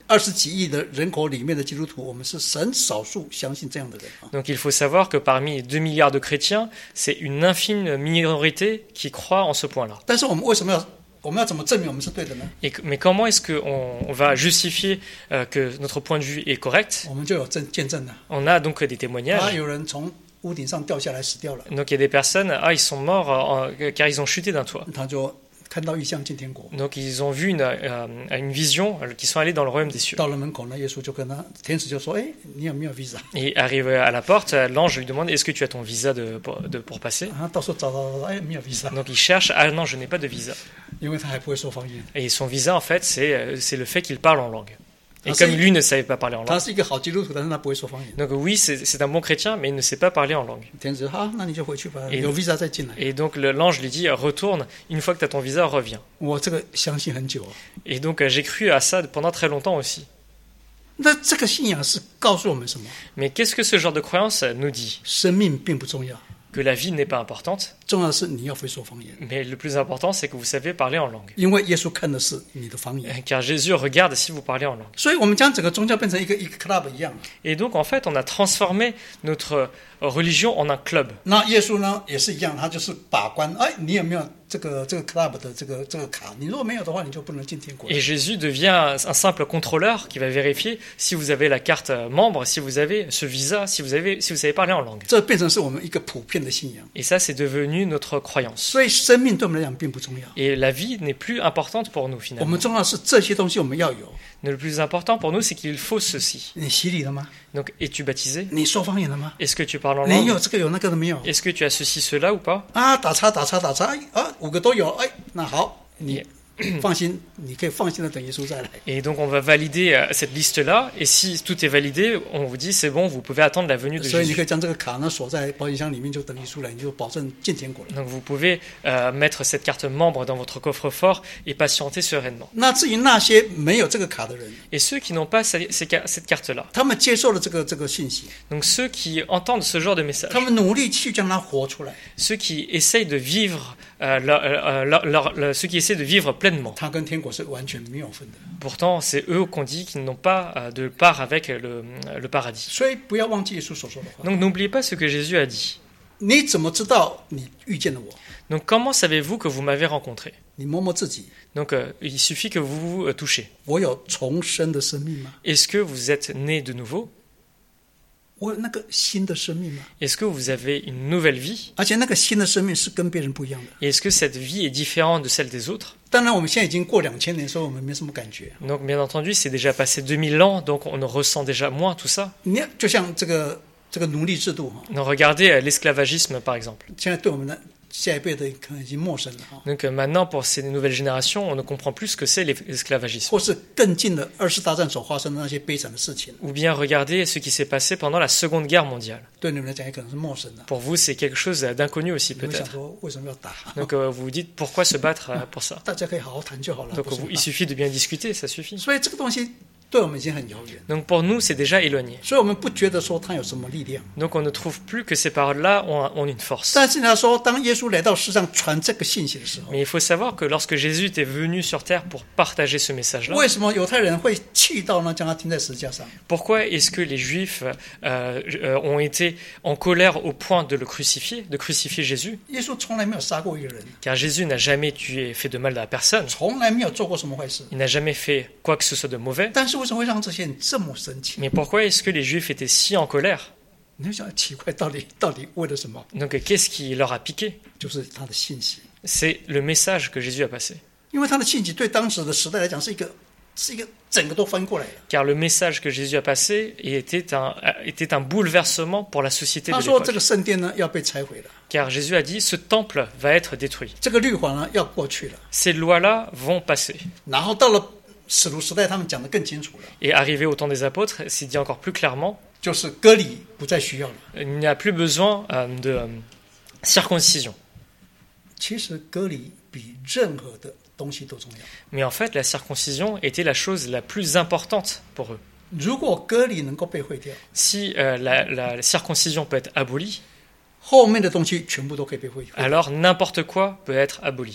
二十几亿的人口里面的基督徒，我们是很少数相信这样的人啊。 Donc il faut savoir que parmi deux milliards de chrétiens, c'est une infime minorité qui croit en ce point-là. 但是我们为什么要我们要怎么证明我们是对的呢？ Et, mais comment est-ce qu'on on va justifier euh, que notre point de vue est correct? 我们就有证见证了。 On a donc des 啊， témoignages. 有人从屋顶上掉下来死掉了， Donc il y a des personnes, ah, ils sont morts euh, car ils ont chuté d'un toit. 他就看到异象进天国。 Donc ils ont vu une, euh, une vision, euh, qu'ils sont allés dans le royaume des cieux. 到了门口呢，耶稣就跟他天使就说：“哎，你有没有 visa？” Et arrivé à la porte, l'ange lui demande est-ce que tu as ton visa de, pour, de, pour passer? 啊，到时候找找找，哎，没有 visa， Donc il cherche, ah non, je n'ai pas de visa. 因为他还不会说方言。 Et son visa, en fait, c'est, c'est le fait qu'il parle en langue. Et Ah, comme c'est- lui ne savait pas parler en 他 langue. 是一个好基督徒，但是他不会说方言。 Donc oui, c'est, c'est un bon chrétien, mais il ne sait pas parler en langue. 天使说：“好，那你就回去吧， Et- 有 visa 再进来。 Et donc le- l'ange lui dit retourne, une fois que tu as ton visa, reviens. ” 我这个相信很久啊。 Et donc euh, j'ai cru à ça pendant très longtemps aussi. 那这个信仰是告诉我们什么？ Mais qu'est-ce que ce genre de croyance nous dit? 生命并不重要， Que la vie n'est pas importante, 重要的是你要会说方言， mais le plus important, c'est que vous savez parler en langue. 因为耶稣看的是你的方言。 Car Jésus regarde si vous parlez en langue. 所以，我们将整个宗教变成一个一个 club 一样。 Et donc en fait, on a transformé notre religion en un club. 那耶稣呢也是一样，他就是把关。哎，你有没有这个这个 club 的这个这个卡？你如果没有的话，你就不能进天国。 Et Jésus devient un, un simple contrôleur qui va vérifier si vous avez la carte membre, si vous avez ce visa, si vous avez, si vous savez parler en langue. 这变成是我们一个普遍的信仰。 Et ça, c'est devenu notre croyance. 所以，生命对我们来讲并不重要。 Et la vie n'est plus importante pour nous 我 finalement. 们重要的是这些东西我们要有。 Mais le plus important pour nous, c'est qu'il faut ceci. 你洗礼了吗？ Donc, es-tu baptisé? 你说方言了吗？ Est-ce que tu parles en 你 langue? 有这个有那个的没有？ Est-ce que tu as ceci, cela ou pas? 啊，打叉打叉打叉，哎啊，五个都有，哎，那好，你 Et, 放心，你可以放心的等耶稣再来。 et donc, on va valider euh, cette liste-là. Et si tout est validé, on vous dit c'est bon, vous pouvez attendre la venue de 所以你 Jésus. 可以将这个卡呢锁在保险箱里面，就等耶稣来，你就保证进天国了。 Donc, vous pouvez euh, mettre cette carte membre dans votre coffre-fort et patienter sereinement. 那至于那些没有这个卡的人， Et ceux qui n'ont pas ces- ces ca- cette carte-là, 他们接受了这个这个信息， donc ceux qui entendent ce genre de message, 他们努力去将它活出来， ceux qui essayent de vivre, euh, leur- euh, leur- leur- leur- ceux qui essaient de vivre pleinement. 他跟天国是完全没有分的。 Pourtant, c'est eux qu'on dit qu'ils n'ont pas euh, de part avec le, le paradis. 所以不要忘记耶稣所说的话。 Donc n'oubliez pas ce que Jésus a dit. 你怎么知道你遇见了我？ Donc comment savez-vous que vous m'avez rencontré? 你摸摸自己， Donc euh, il suffit que vous vous euh, touchez. 我有重生的生命吗？ Est-ce que vous êtes né de nouveau? 我有那个新的生命吗？ Est-ce que vous avez une nouvelle vie? 而且那个新的生命是跟别人不一样的。 Et est-ce que cette vie est différente de celle des autres? 当然，我们现在已经过两千年，所以我们没什么感觉。 Donc bien entendu, c'est déjà passé deux mille ans, donc on ressent déjà moins tout ça. 你看就像这个这个奴隶制度哈， Donc regardez euh, l'esclavagisme par exemple. 现在对我们的下一辈的可能已经陌生了哈， Donc euh, maintenant pour ces nouvelles générations, on ne comprend plus ce que c'est l'esclavagisme. 或是更近的二次大战所发生的那些悲惨的事情， Ou bien regardez ce qui s'est passé pendant la Seconde Guerre mondiale. 对你们来讲也可能是陌生的。 Pour vous, c'est quelque chose d'inconnu aussi 你会想 peut-être. 说，为什么要打？ Donc euh, vous vous dites pourquoi se battre euh, pour ça? 大家可以好好谈就好了。 Donc 不是 vous- 吗 il suffit de bien discuter, ça suffit. 所以这个东西对我们已经很遥远， Donc pour nous, c'est déjà éloigné. 所以我们不觉得说它有什么力量。 Donc on ne trouve plus que ces paroles-là ont, un- ont une force. 但是呢，说当耶稣来到世上传这个信息的时候， Mais il faut savoir que lorsque Jésus était venu sur terre pour partager ce message-là, 为什么犹太人会气到呢？将他钉在十字架上？ pourquoi est-ce que les Juifs euh, euh, ont été en colère au point de le crucifier, de crucifier Jésus? 耶稣从来没有杀过一个人， Car Jésus n'a jamais tué, fait de mal à personne. 从来没有做过什么坏事。 Il n'a jamais fait quoi que ce soit de mauvais. 但是为什么会让这些人这么生气？ Mais pourquoi est-ce que les Juifs étaient si en colère? 你会想奇怪，到底到底为了什么？ Donc qu'est-ce qui leur a piqué? 就是他的信息， C'est le message que Jésus a passé. 因为他的信息对当时的时代来讲是一个是一个整个都翻过来了。 Car le message que Jésus a passé était un, était un bouleversement pour la société 他 de 说这 l'époque. 个圣殿呢要被拆毁了， Car Jésus a dit, ce temple va être détruit. 这个律法呢要过去了。 Ces lois-là vont passer. 然后到了使徒时代，他们讲得更清楚了， Et arrivé au temps des apôtres, c'est dit encore plus clairement, 就是割礼不再需要了。 il n'y a plus besoin euh, de euh, circoncision. 其实割礼比任何的东西都重要。 Mais en fait, la circoncision était la chose la plus importante pour eux. 如果割礼能够被废掉， Si euh, la, la circoncision peut être abolie, 后面的东西全部都可以被废掉。 alors n'importe quoi peut être aboli.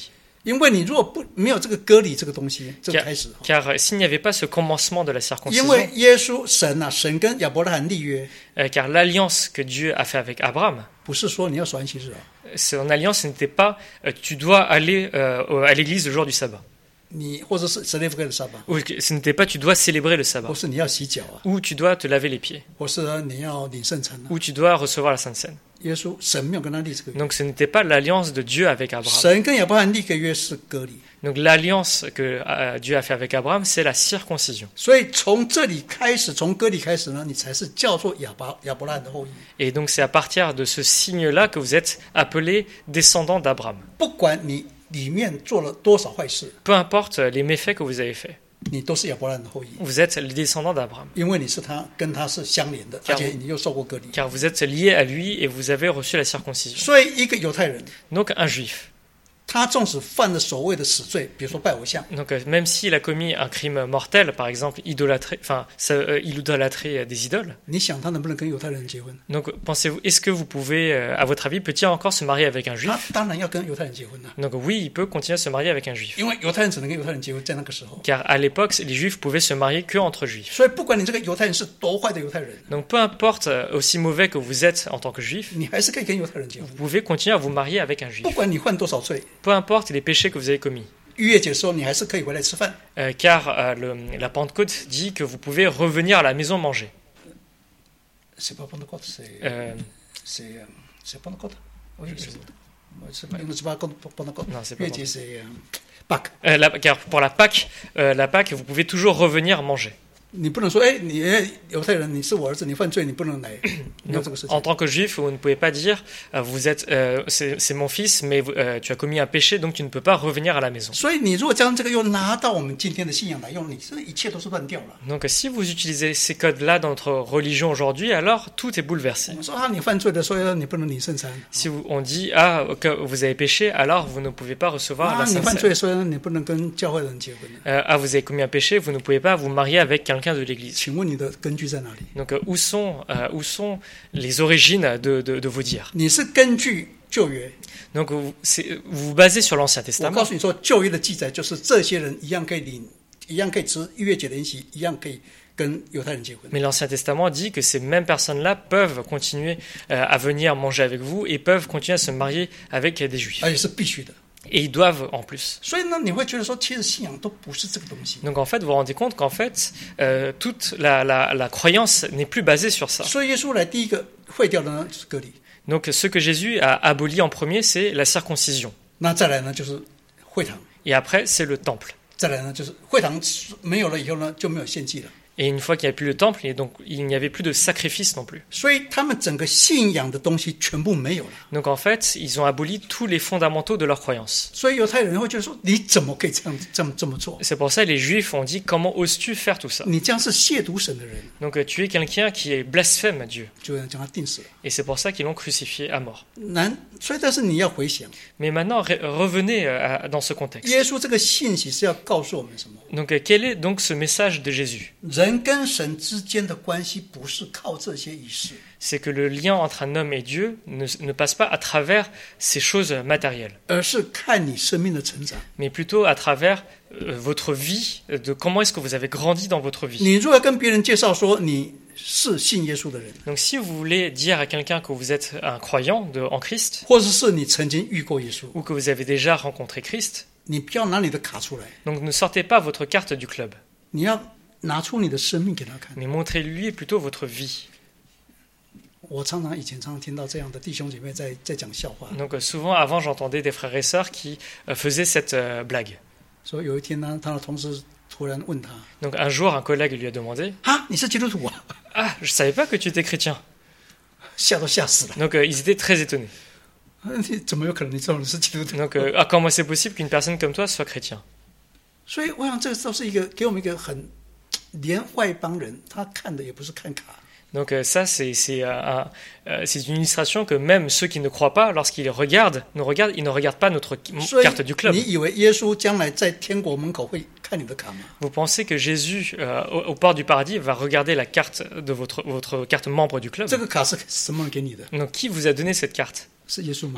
因为你如果不没有这个割礼这个东西，这个 Car, 开始， car euh, s'il n'y avait pas ce commencement de la 因 circoncision, 为耶稣神啊，神跟亚伯拉罕立约， euh, car l'alliance que Dieu a fait avec Abraham, 不是说你要守安息日啊， son alliance ce n'était pas euh, tu dois aller euh, à l'église le jour du sabbat, 你或者是神列夫的sabbat， ou que ce n'était pas tu dois célébrer le 或 sabbat, 是你要洗脚啊， ou tu dois te laver les pieds, 或是呢你要领圣餐啊。 ou tu dois recevoir la Sainte Seine. 耶稣神没有跟他立这个约， Donc ce n'était pas l'alliance de Dieu avec Abraham. 神跟亚伯拉罕立个约是割礼， Donc l'alliance que euh, Dieu a fait avec Abraham, c'est la circoncision. 所以从这里开始，从割礼开始呢，你才是叫做亚伯亚伯拉罕的后裔。 Et donc c'est à partir de ce signe-là que vous êtes appelés descendants d'Abraham. 不管你里面做了多少坏事， Peu importe les méfaits que vous avez faits, 你都是亚伯拉罕的后裔， vous êtes les descendants d'Abraham. 因为你是他跟他是相连的，而且你又受过割礼。 Car vous êtes liés à lui et vous avez reçu la circoncision. 所以一个犹太人， Donc un juif. 他纵使犯了所谓的死罪，比如说拜偶像， Donc euh, même s'il a commis un crime mortel, par exemple idolâtrer, enfin ça, euh, idolâtrer euh, des idoles. 你想他能不能跟犹太人结婚？ Donc pensez-vous, est-ce que vous pouvez, euh, à votre avis, peut-il encore se marier avec un 他 juif? 当然要跟犹太人结婚了， Donc oui, il peut continuer à se marier avec un juif. 因为犹太人只能跟犹太人结婚，在那个时候。 Car à l'époque, les juifs pouvaient se marier que entre juifs. 所以不管你这个犹太人是多坏的犹太人， Donc peu importe euh, aussi mauvais que vous êtes en tant que juif, 你还是可以跟犹太人结婚。 vous pouvez continuer à vous marier avec un juif. 不管你犯多少罪， Peu importe les péchés que vous avez commis. 逾越节的时候你还是可以回来吃饭。 Euh, car euh, le- la Pentecôte dit que vous pouvez revenir à la maison manger. C'est pas Pentecôte, c'est Euh, c'est euh, c'est Pentecôte. Oui, c'est c'est pas c'est pas Pentecôte. Non, c'est pas 逾越节 c'est euh, Pâques. euh, la- car pour la Pâque, euh, la Pâque, vous pouvez toujours revenir manger. 你不能说，哎，你哎犹太人，你是我儿子，你犯罪，你不能来，没有 Donc, 这个事 en 情。 tant que juif, vous ne pouvez pas dire euh, vous êtes, euh, c'est c'est mon fils, mais euh, tu as commis un péché, donc tu ne peux pas revenir à la maison. 所以你如果将这个又拿到我们今天的信仰来用，你这一切都是乱掉了。 Donc si vous utilisez ces codes-là dans notre religion aujourd'hui, alors tout est 我 bouleversé. 们说啊，你犯罪的，所以你不能领圣餐。 Si vous- on dit ah que vous avez péché, alors vous ne pouvez pas recevoir 啊， la 你 Sainte 犯 Seine. 罪，所以你不能跟教会人结婚。 Euh, ah vous avez commis un péché, vous ne pouvez pas vous marier avec quelqu'un de l'Église. 请问你的根据在哪里？ Donc euh, où sont euh, où sont les origines de, de, de vos dires? 你是根据旧约。 Donc vous, c'est- vous vous basez sur l'Ancien 我 Testament. 告诉你说，旧约的记载就是这些人一样可以领，一样可以吃逾越节的筵席，一样可以跟犹太人结婚。 Mais l'Ancien Testament dit que ces mêmes personnes-là peuvent continuer euh, à venir manger avec vous et peuvent continuer à se marier avec des juifs. 而且是必须的。 Et ils doivent en plus. 所以呢，你会觉得说，其实信仰都不是这个东西。 Donc en fait, vous vous rendez compte qu'en fait, euh, toute la, la, la croyance n'est plus basée sur ça. 所以耶稣来第一个废掉的呢就是割礼， Donc ce que Jésus a aboli en premier, c'est la circoncision. 那再来呢就是会堂， Et après, c'est le temple. 再来呢就是会堂没有了以后呢就没有献祭了。 Et une fois qu'il n'y avait plus le temple, et donc il n'y avait plus de sacrifice non plus. 所以他们整个信仰的东西全部没有了。 Donc en fait, ils ont aboli tous les fondamentaux de leur croyance. 所以犹太人会觉得说，你怎么可以这样这么这么做？ C'est pour ça que les Juifs ont dit comment oses-tu faire tout ça? 你这样是亵渎神的人， Donc euh, tu es quelqu'un qui est blasphème à Dieu. 就要将他定死了。 Et c'est pour ça qu'ils l'ont crucifié à mort. 难，所以但是你要回想， Mais maintenant, re- revenez euh, à- dans ce contexte. 耶稣这个信息是要告诉我们什么？ Donc euh, quel est donc ce message de Jésus? 人跟神之间的关系不是靠这些仪式， C'est que le lien entre un homme et Dieu ne, ne passe pas à travers ces choses matérielles, 而是看你生命的成长。 mais plutôt à travers euh, votre vie, euh, de comment est-ce que vous avez grandi dans votre vie. 你如果跟别人介绍说你是信耶稣的人， Donc si vous voulez dire à quelqu'un que vous êtes un croyant de, en Christ, 或者是你曾经遇过耶稣， ou que vous avez déjà rencontré Christ, 你不要拿你的卡出来， donc ne sortez pas votre carte du club, 你要拿出你的生命给他看。 mais montrez-lui plutôt votre vie. 我常常以前常常听到这样的弟兄姐妹在在讲笑话， Donc euh, souvent avant j'entendais des frères et sœurs qui euh, faisaient cette euh, blague. 说有一天呢，他的同事突然问他 Donc un jour un collègue lui a demandé 啊，你是基督徒啊？ Ah, je savais pas que tu étais chrétien. 吓都吓死了。 Donc euh, ils étaient très étonnés. 你怎么有可能你知道你是基督徒？ Donc euh, ah, comment c'est possible qu'une personne comme toi soit chrétien? 所以我想这个都是一个给我们一个很，连外邦人他看的也不是看卡， Donc euh, ça c'est c'est euh, un- euh, c'est une illustration que même ceux qui ne croient pas, lorsqu'ils regardent, ne regardent, ils ne regardent pas notre qui- 所以 carte du club. 你以为耶稣将来在天国门口会看你的卡吗？ Vous pensez que Jésus euh, au, au port du paradis va regarder la carte de votre votre carte membre du club? 这个卡是什么人给你的？ Donc qui vous a donné cette carte? 是耶稣吗？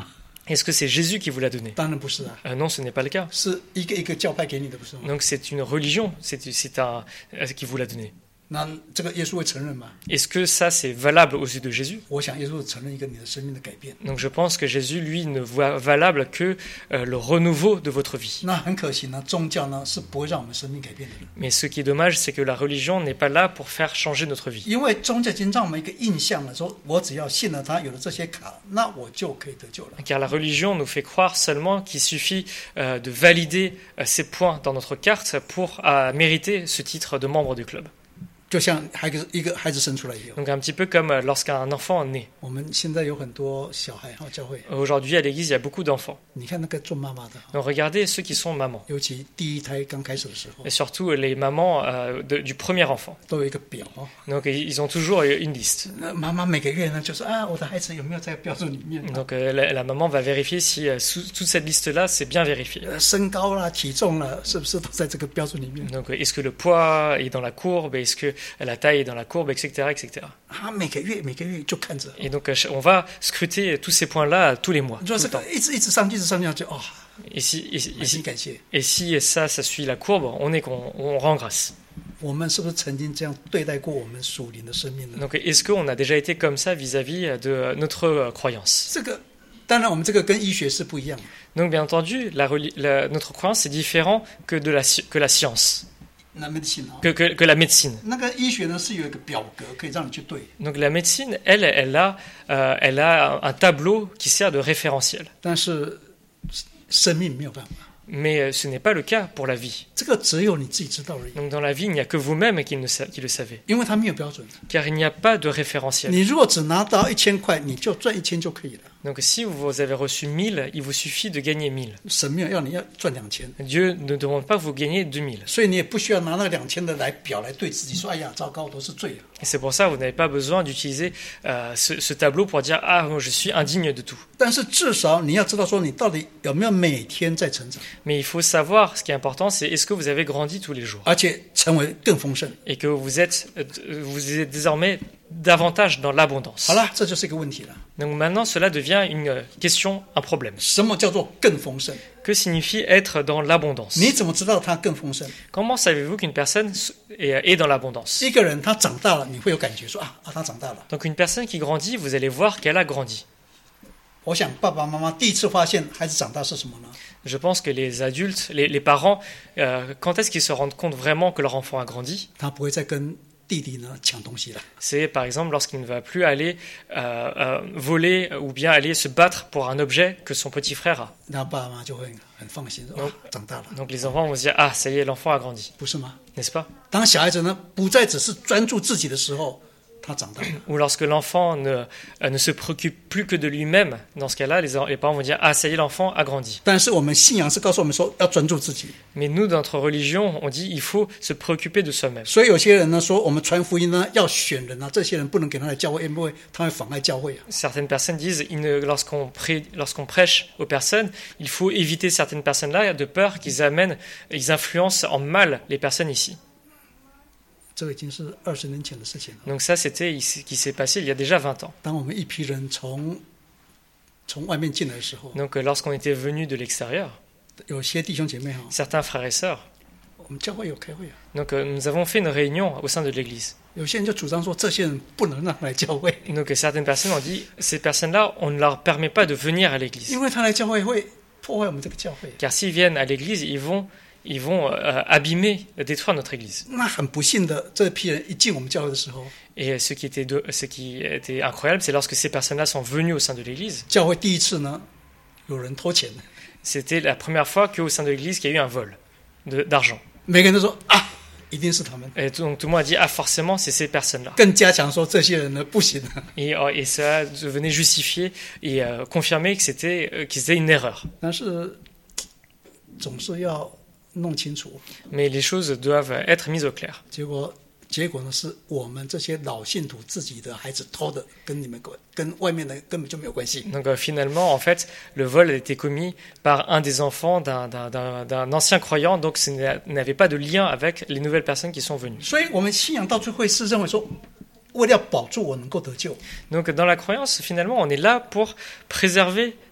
Est-ce que c'est Jésus qui vous l'a donné? 当然不是啊， Euh, Non, ce n'est pas le cas. 是一个一个教派给你的，不是吗？ Donc c'est une religion, c'est c'est un euh, qui vous l'a donné. 那这个耶稣会承认吗？ Est-ce que ça c'est valable aux yeux de Jésus? 我想耶稣会承认一个你的生命的改变。 Donc je pense que Jésus, lui, ne voit valable que euh, le renouveau de votre vie. 那很可惜呢，宗教呢是不会让我们生命改变的， Mais ce qui est dommage, c'est que la religion n'est pas là pour faire changer notre vie. 因为宗教已经让我们一个印象了，说我只要信了他，有了这些卡，那我就可以得救了。 Car la religion nous fait croire seulement qu'il suffit euh, de valider euh, ces points dans notre carte pour euh, mériter ce titre de membre du club. 就像孩子一个孩子生出来以后， Donc un petit peu comme euh, lorsqu'un enfant naît. 我们现在有很多小孩哈，教会， Aujourd'hui, à l'église, il y a beaucoup d'enfants. 你看那个做妈妈的， Donc regardez ceux qui sont mamans. 尤其第一胎刚开始的时候 Et，surtout les mamans euh, de- du premier enfant. 都有一个表哈。 Donc ils ont toujours une liste. 那妈妈每个月呢就说啊，我的孩子有没有在标准里面？ Donc euh, la, la maman va vérifier si euh, sous, toute cette liste-là, c'est bien vérifié. 呃，身高啦、体重啦，是不是都在这个标准里面？ Donc euh, est-ce que le poids est dans la courbe? Est-ce que la taille est dans la courbe? Etc. et cetera. 他每个月每个月就看着， Et donc euh, on va scruter tous ces points-là tous les mois. 你说 tout 这 le 个 temps. 一直一直上去，一直上去就哦， Et si, et, si- 满心感谢。 et si ça, ça suit la courbe, on est qu'on on rend grâce. 我们是不是曾经这样对待过我们属灵的生命呢？ Donc est-ce qu'on a déjà été comme ça vis-à-vis de notre euh, croyance? 这个当然，我们这个跟医学是不一样的。 Donc bien entendu, la, reli- la- notre croyance est différent que, de la, sci- que la science, 那 medicine 啊， que, que, que la médecine. 那个医学呢是有一个表格可以让你去对， Donc la médecine, elle, elle a, euh, elle a un tableau qui sert de référentiel. 但是生命没有办法， Mais euh, ce n'est pas le cas pour la vie. 这个只有你自己知道而已， Donc dans la vie, il n'y a que vous-même qui, ne sa- qui le savez. 因为它没有标准。 Car il n'y a pas de référentiel. 你如果只拿到一千块，你就赚一千就可以了。 Donc si vous avez reçu mille, il vous suffit de gagner mille. 神没有要你要赚两千， Dieu ne demande pas que vous gagniez deux mille. 所以你也不需要拿那个两千的来表来对自己说：“哎呀，糟糕，我都是罪啊。 Et c'est pour ça que vous n'avez pas besoin d'utiliser euh, ce, ce tableau pour dire « Ah, moi, je suis indigne de tout ». » ” 但是至少你要知道说，你到底有没有每天在成长， Mais il faut savoir, ce qui est important, c'est est-ce que vous avez grandi tous les jours 而且成为更丰盛。 et que vous êtes, euh, vous êtes désormais davantage dans l'abondance. 好了，这就是一个问题了。 Donc maintenant, cela devient une euh, question, un problème. 什么叫做更丰盛？ Que signifie être dans l'abondance? 你怎么知道他更丰盛？ Comment savez-vous qu'une personne est, est dans l'abondance? 一个人他长大了，你会有感觉说啊啊，他长大了。 Donc une personne qui grandit, vous allez voir qu'elle a grandi. 我想爸爸妈妈第一次发现孩子长大是什么呢？ Je pense que les adultes, les, les parents, euh, quand est-ce qu'ils se rendent compte vraiment que leur enfant a grandi? 他不会再跟弟弟呢抢东西了。 C'est par exemple lorsqu'il ne va plus aller euh, euh, voler ou bien aller se battre pour un objet que son petit frère a. 那爸妈就会很放心说啊，长大了， Donc les enfants vont se dire « Ah, ça y est, l'enfant a grandi 不是吗？ » n'est-ce pas? 当小孩子呢不再只是专注自己的时候，他长大了。 Ou lorsque l'enfant ne, euh, ne se préoccupe plus que de lui-même, dans ce cas-là, les, les parents vont dire « Ah, ça y est, l'enfant a grandi. » 但是我们信仰是告诉我们说要专注自己， Mais nous, dans notre religion, on dit il faut se préoccuper de soi-même. 所以有些人呢说我们传福音呢要选人啊，这些人不能给他来教会，因为他会妨碍教会啊。 Certaines personnes disent il ne- lorsqu'on pré- lorsqu'on prêche aux personnes, il faut éviter certaines personnes-là de peur qu'ils amènent, ils influencent en mal les personnes ici. 这已经是二十年前的事情了。 Donc ça, c'était ce qui s'est passé il y a déjà vingt ans. 当我们一批人从从外面进来的时候， Donc euh, lorsqu'on était venu de l'extérieur, 有些弟兄姐妹哈， certains frères et sœurs, 我们教会有开会啊， donc euh, nous avons fait une réunion au sein de l'église. 有些人就主张说这些人不能让他来教会， Donc euh, certaines personnes ont dit ces personnes-là, on ne leur permet pas de venir à l'église. 因为他来教会会破坏我们这个教会。 Car s'ils viennent à l'église, ils vont, ils vont euh, abîmer, détruire notre église. 那很不幸的，这批人一进我们教会的时候， Et ce qui était, de- ce qui était incroyable, c'est lorsque ces personnes-là sont venues au sein de l'église. 教会第一次呢，有人偷钱， C'était la première fois qu'au sein de l'église, qu'il y a eu un vol de- d'argent. 每个人都说啊，一定是他们， Et tout, donc tout le monde a dit, ah forcément, c'est ces personnes-là. 更加强说这些人呢不行。 Et, euh, et ça venait justifier et euh, confirmer que c'était, euh, que c'était une erreur. 但是总是要弄清楚， Mais les choses doivent être mises au clair. 结果结果呢是我们这些老信徒自己的孩子偷的，跟你们跟跟外面的根本就没有关系。 Donc euh, finalement, en fait, le vol a été commis par un des enfants d'un, d'un, d'un, d'un ancien croyant, donc ce n'a- n'avait pas de lien avec les nouvelles personnes qui sont venues. 所以我们信仰到最后是认为说，为了要保住我能够得救， Donc dans la croyance, finalement, on est là pour préserver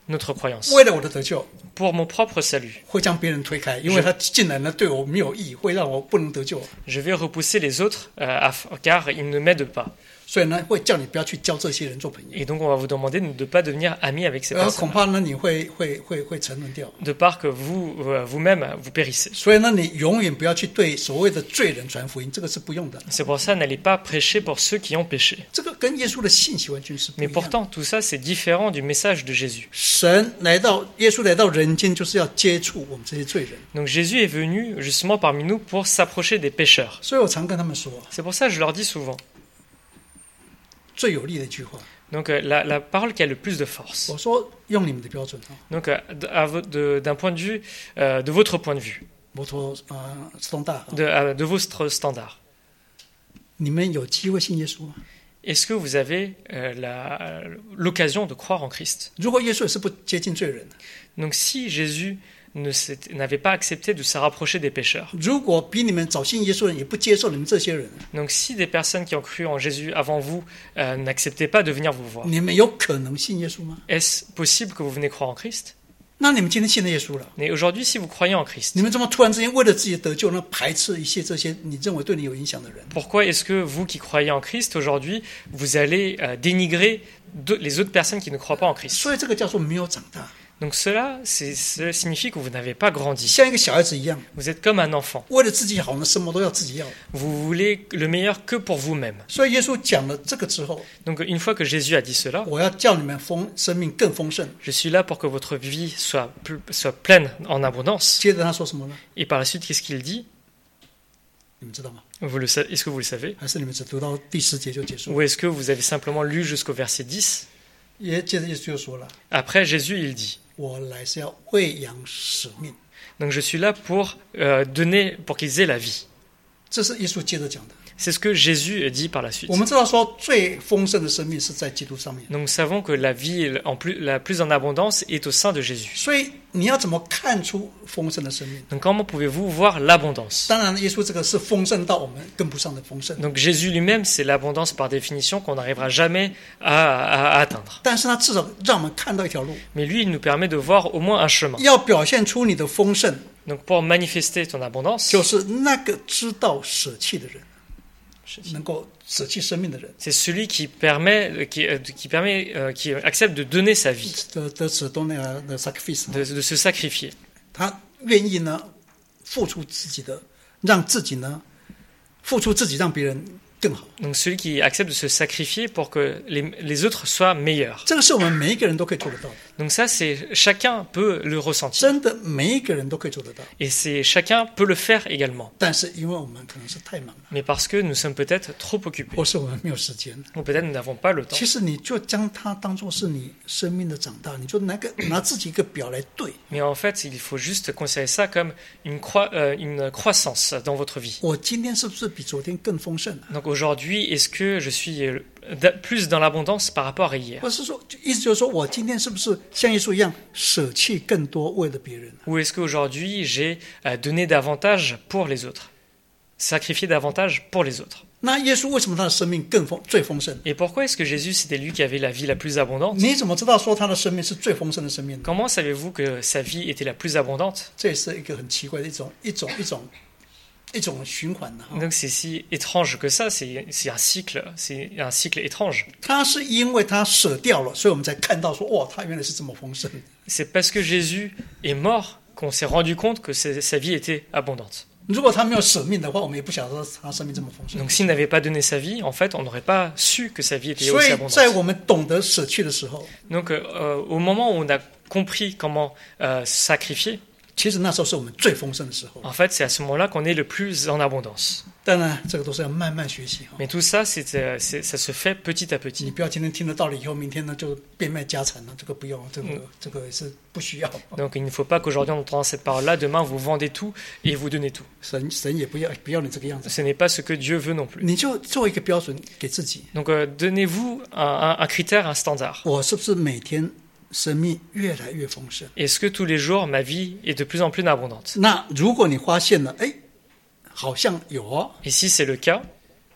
notre croyance, 为了我的得救， pour mon propre salut. 会将别人推开，因为他进来呢对我没有益，会让我不能得救， Je vais repousser les autres euh, aff- car ils ne m'aident pas. 所以呢会叫你不要去交这些人做朋友， Et donc on va vous demander de ne pas devenir amis avec ces 而 personnes, 恐怕呢你会会会会沉沦掉。 de part que vous, euh, vous-même, vous périssez. 所以呢，你永远不要去对所谓的罪人传福音，这个是不用的。 C'est pour ça, n'allez pas prêcher pour ceux qui ont péché. 这个跟耶稣的信息完全是不一 Mais 样的。 pourtant, tout ça, c'est différent du message de Jésus. 神来到，耶稣来到人间，就是要接触我们这些罪人。 Donc Jésus est venu justement parmi nous pour s'approcher des pécheurs. 所以我常跟他们说， C'est pour ça que je leur dis souvent. 最有力的一句话， Donc euh, la, la parole qui a le plus de force. 我说用你们的标准啊， Donc euh, d- à vo- de- d'un point de vue, euh, de votre point de vue, 摩托啊，斯通大啊， de, euh, de vos st- standards. 你们有机会信耶稣吗？ Est-ce que vous avez euh, la- l'occasion de croire en Christ? 如果耶稣也是不接近罪人的， Donc si Jésus ne s'est- n'avait pas accepté de se rapprocher des pécheurs, 如果比你们早信耶稣的人也不接受你们这些人， donc si des personnes qui ont cru en Jésus avant vous euh, n'acceptaient pas de venir vous voir, 你们有可能信耶稣吗？ est-ce possible que vous venez croire en Christ? 那你们今天信了耶稣了， Mais aujourd'hui, si vous croyez en Christ, 你们怎么突然之间为了自己的得救呢，排斥一些这些你认为对你有影响的人？ pourquoi est-ce que vous qui croyez en Christ aujourd'hui, vous allez euh, dénigrer de- les autres personnes qui ne croient pas en Christ? 所以这个叫做没有长大， Donc cela, c'est- cela signifie que vous n'avez pas grandi. 像一个小孩子一样， Vous êtes comme un enfant. 为了自己好呢，什么都要自己要。 Vous voulez le meilleur que pour vous-même. 所以耶稣讲了这个之后， Donc une fois que Jésus a dit cela, 我要叫你们丰生命更丰盛。 je suis là pour que votre vie soit, plus- soit pleine en abondance. 接着他说什么呢？ Et par la suite, qu'est-ce qu'il dit? 你们知道吗？ Vous le sa- Est-ce que vous le savez? 还是你们只读到第十节就结束？ Ou est-ce que vous avez simplement lu jusqu'au verset dix? 也接着耶稣就说了：“ Après, Jésus, il dit, 我来是要喂养使命。 donc je suis là pour euh, donner, pour qu'ils aient la vie. ” 这是耶稣接着讲的。 C'est ce que Jésus dit par la suite. 我们知道说最丰盛的生命是在基督上面， Donc nous savons que la vie en plus, la plus en abondance est au sein de Jésus. 所以你要怎么看出丰盛的生命？ Donc comment pouvez-vous voir l'abondance? 当然，耶稣这个是丰盛到我们跟不上的丰盛， Donc Jésus lui-même, c'est l'abondance par définition qu'on n'arrivera jamais à, à- à atteindre. 但是他至少让我们看到一条路， Mais lui, il nous permet de voir au moins un chemin. 要表现出你的丰盛， Donc pour manifester ton abondance, 就是那个知道舍弃的人，能够舍弃生命的人， c'est celui qui permet, qui, euh, qui permet, euh, qui accepte de donner sa vie, 的的此都那个的 sacrifice， de, de se sacrifier. 他愿意呢付出自己的，让自己呢付出自己，让别人更好。 Donc celui qui accepte de se sacrifier pour que les, les autres soient meilleurs. 这个是我们每一个人都可以做得到的， Donc ça, c'est chacun peut le ressentir. 真的每一个人都可以做得到。 Et c'est chacun peut le faire également. 但是因为我们可能是太忙了， Mais parce que nous sommes peut-être trop occupés. 或是我们没有时间， Ou peut-être nous n'avons pas le temps. 其实你就将它当做是你生命的长大，你就拿个拿自己一个表来对。 Mais en fait, il faut juste considérer ça comme une, croi- euh, une croissance dans votre vie. 我今天是不是比昨天更丰盛了？ Donc aujourd'hui, est-ce que je suis euh, da- plus dans l'abondance par rapport à hier? 或是说，意思就是说我今天是不是像耶稣一样舍弃更多为了别人？ Ou est-ce qu'aujourd'hui, j'ai euh, donné davantage pour les autres? Sacrifié davantage pour les autres? 那耶稣为什么他的生命更丰最丰盛？ Et pourquoi est-ce que Jésus, c'était lui qui avait la vie la plus abondante? 你怎么知道说他的生命是最丰盛的生命呢？ Comment savez-vous que sa vie était la plus abondante? 这也是一个很奇怪的一种一种一种一种循环的哈。 Donc c'est si étrange que ça, c'est c'est un cycle, c'est un cycle étrange. 他是因为他舍掉了，所以我们才看到说，哇，他原来是这么丰盛。 C'est parce que Jésus est mort qu'on s'est rendu compte que sa sa vie était abondante. 如果他没有舍命的话，我们也不晓得他生命这么丰盛。 Donc s'il n'avait pas donné sa vie, en fait, on n'aurait pas su que sa vie était 所 aussi 以 abondante. 在我们懂得舍弃的时候， Donc euh, au moment où on a compris comment euh, sacrifier, 其实那时候是我们最丰盛的时候。 en fait, c'est à ce moment-là qu'on est le plus en abondance. 当然，这个都是要慢慢学习哈。 Mais tout ça, c'est, euh, c'est- ça se fait petit à 你 petit. 不要今天听了道理以后，明天呢就变卖家产了，这个不用，这个、 嗯这个是不需要。 Donc il ne faut pas qu'aujourd'hui on entende cette parole-là, demain vous vendez tout et vous donnez tout. 神神也不要不要你这个样子， Ce n'est pas ce que Dieu veut non plus. 你就做一个标准给自己。 Donc euh, donnez-vous un, un- un critère, un standard. 我是不是每天生命越来越丰盛？ Est-ce que tous les jours ma vie est de plus en plus abondante? 那如果你发现了，哎，好像有哦， Et si c'est le cas,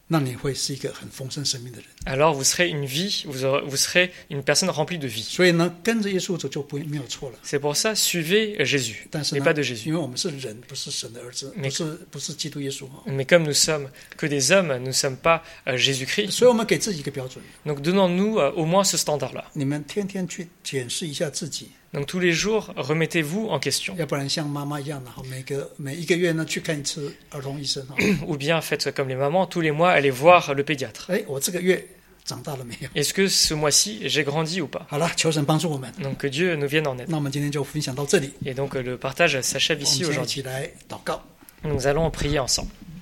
那你会是一个很丰盛生命的人。 alors vous serez une vie, vous, aurez- vous serez une personne remplie de vie. 所以呢，跟着耶稣走就不没有错了。 C'est pour ça, suivez Jésus, 但是 et 呢 pas de，Jésus. 因为我们是人，不是神的儿子， 没不是不是基督耶稣哈， Mais comme nous sommes que des hommes, nous ne sommes pas euh, Jésus-Christ. 所以我们给自己一个标准， Donc donnons-nous euh, au moins ce standard-là. 你们天天去检视一下自己， Donc tous les jours, remettez-vous en question. 要不然像妈妈一样的哈，每个每一个月呢去看一次儿童医生哈。 Ou bien faites comme les mamans, tous les mois, allez voir le pédiatre. 哎，我这个月长大了没有？ Est-ce que ce mois-ci, j'ai grandi ou pas? 好了，求神帮助我们。 Donc que Dieu nous vienne en aide. 那我们今天就分享到这里， Et donc euh, le partage s'achève 我们 ici 现在一 aujourd'hui. 起来祷告。 Nous allons prier ensemble.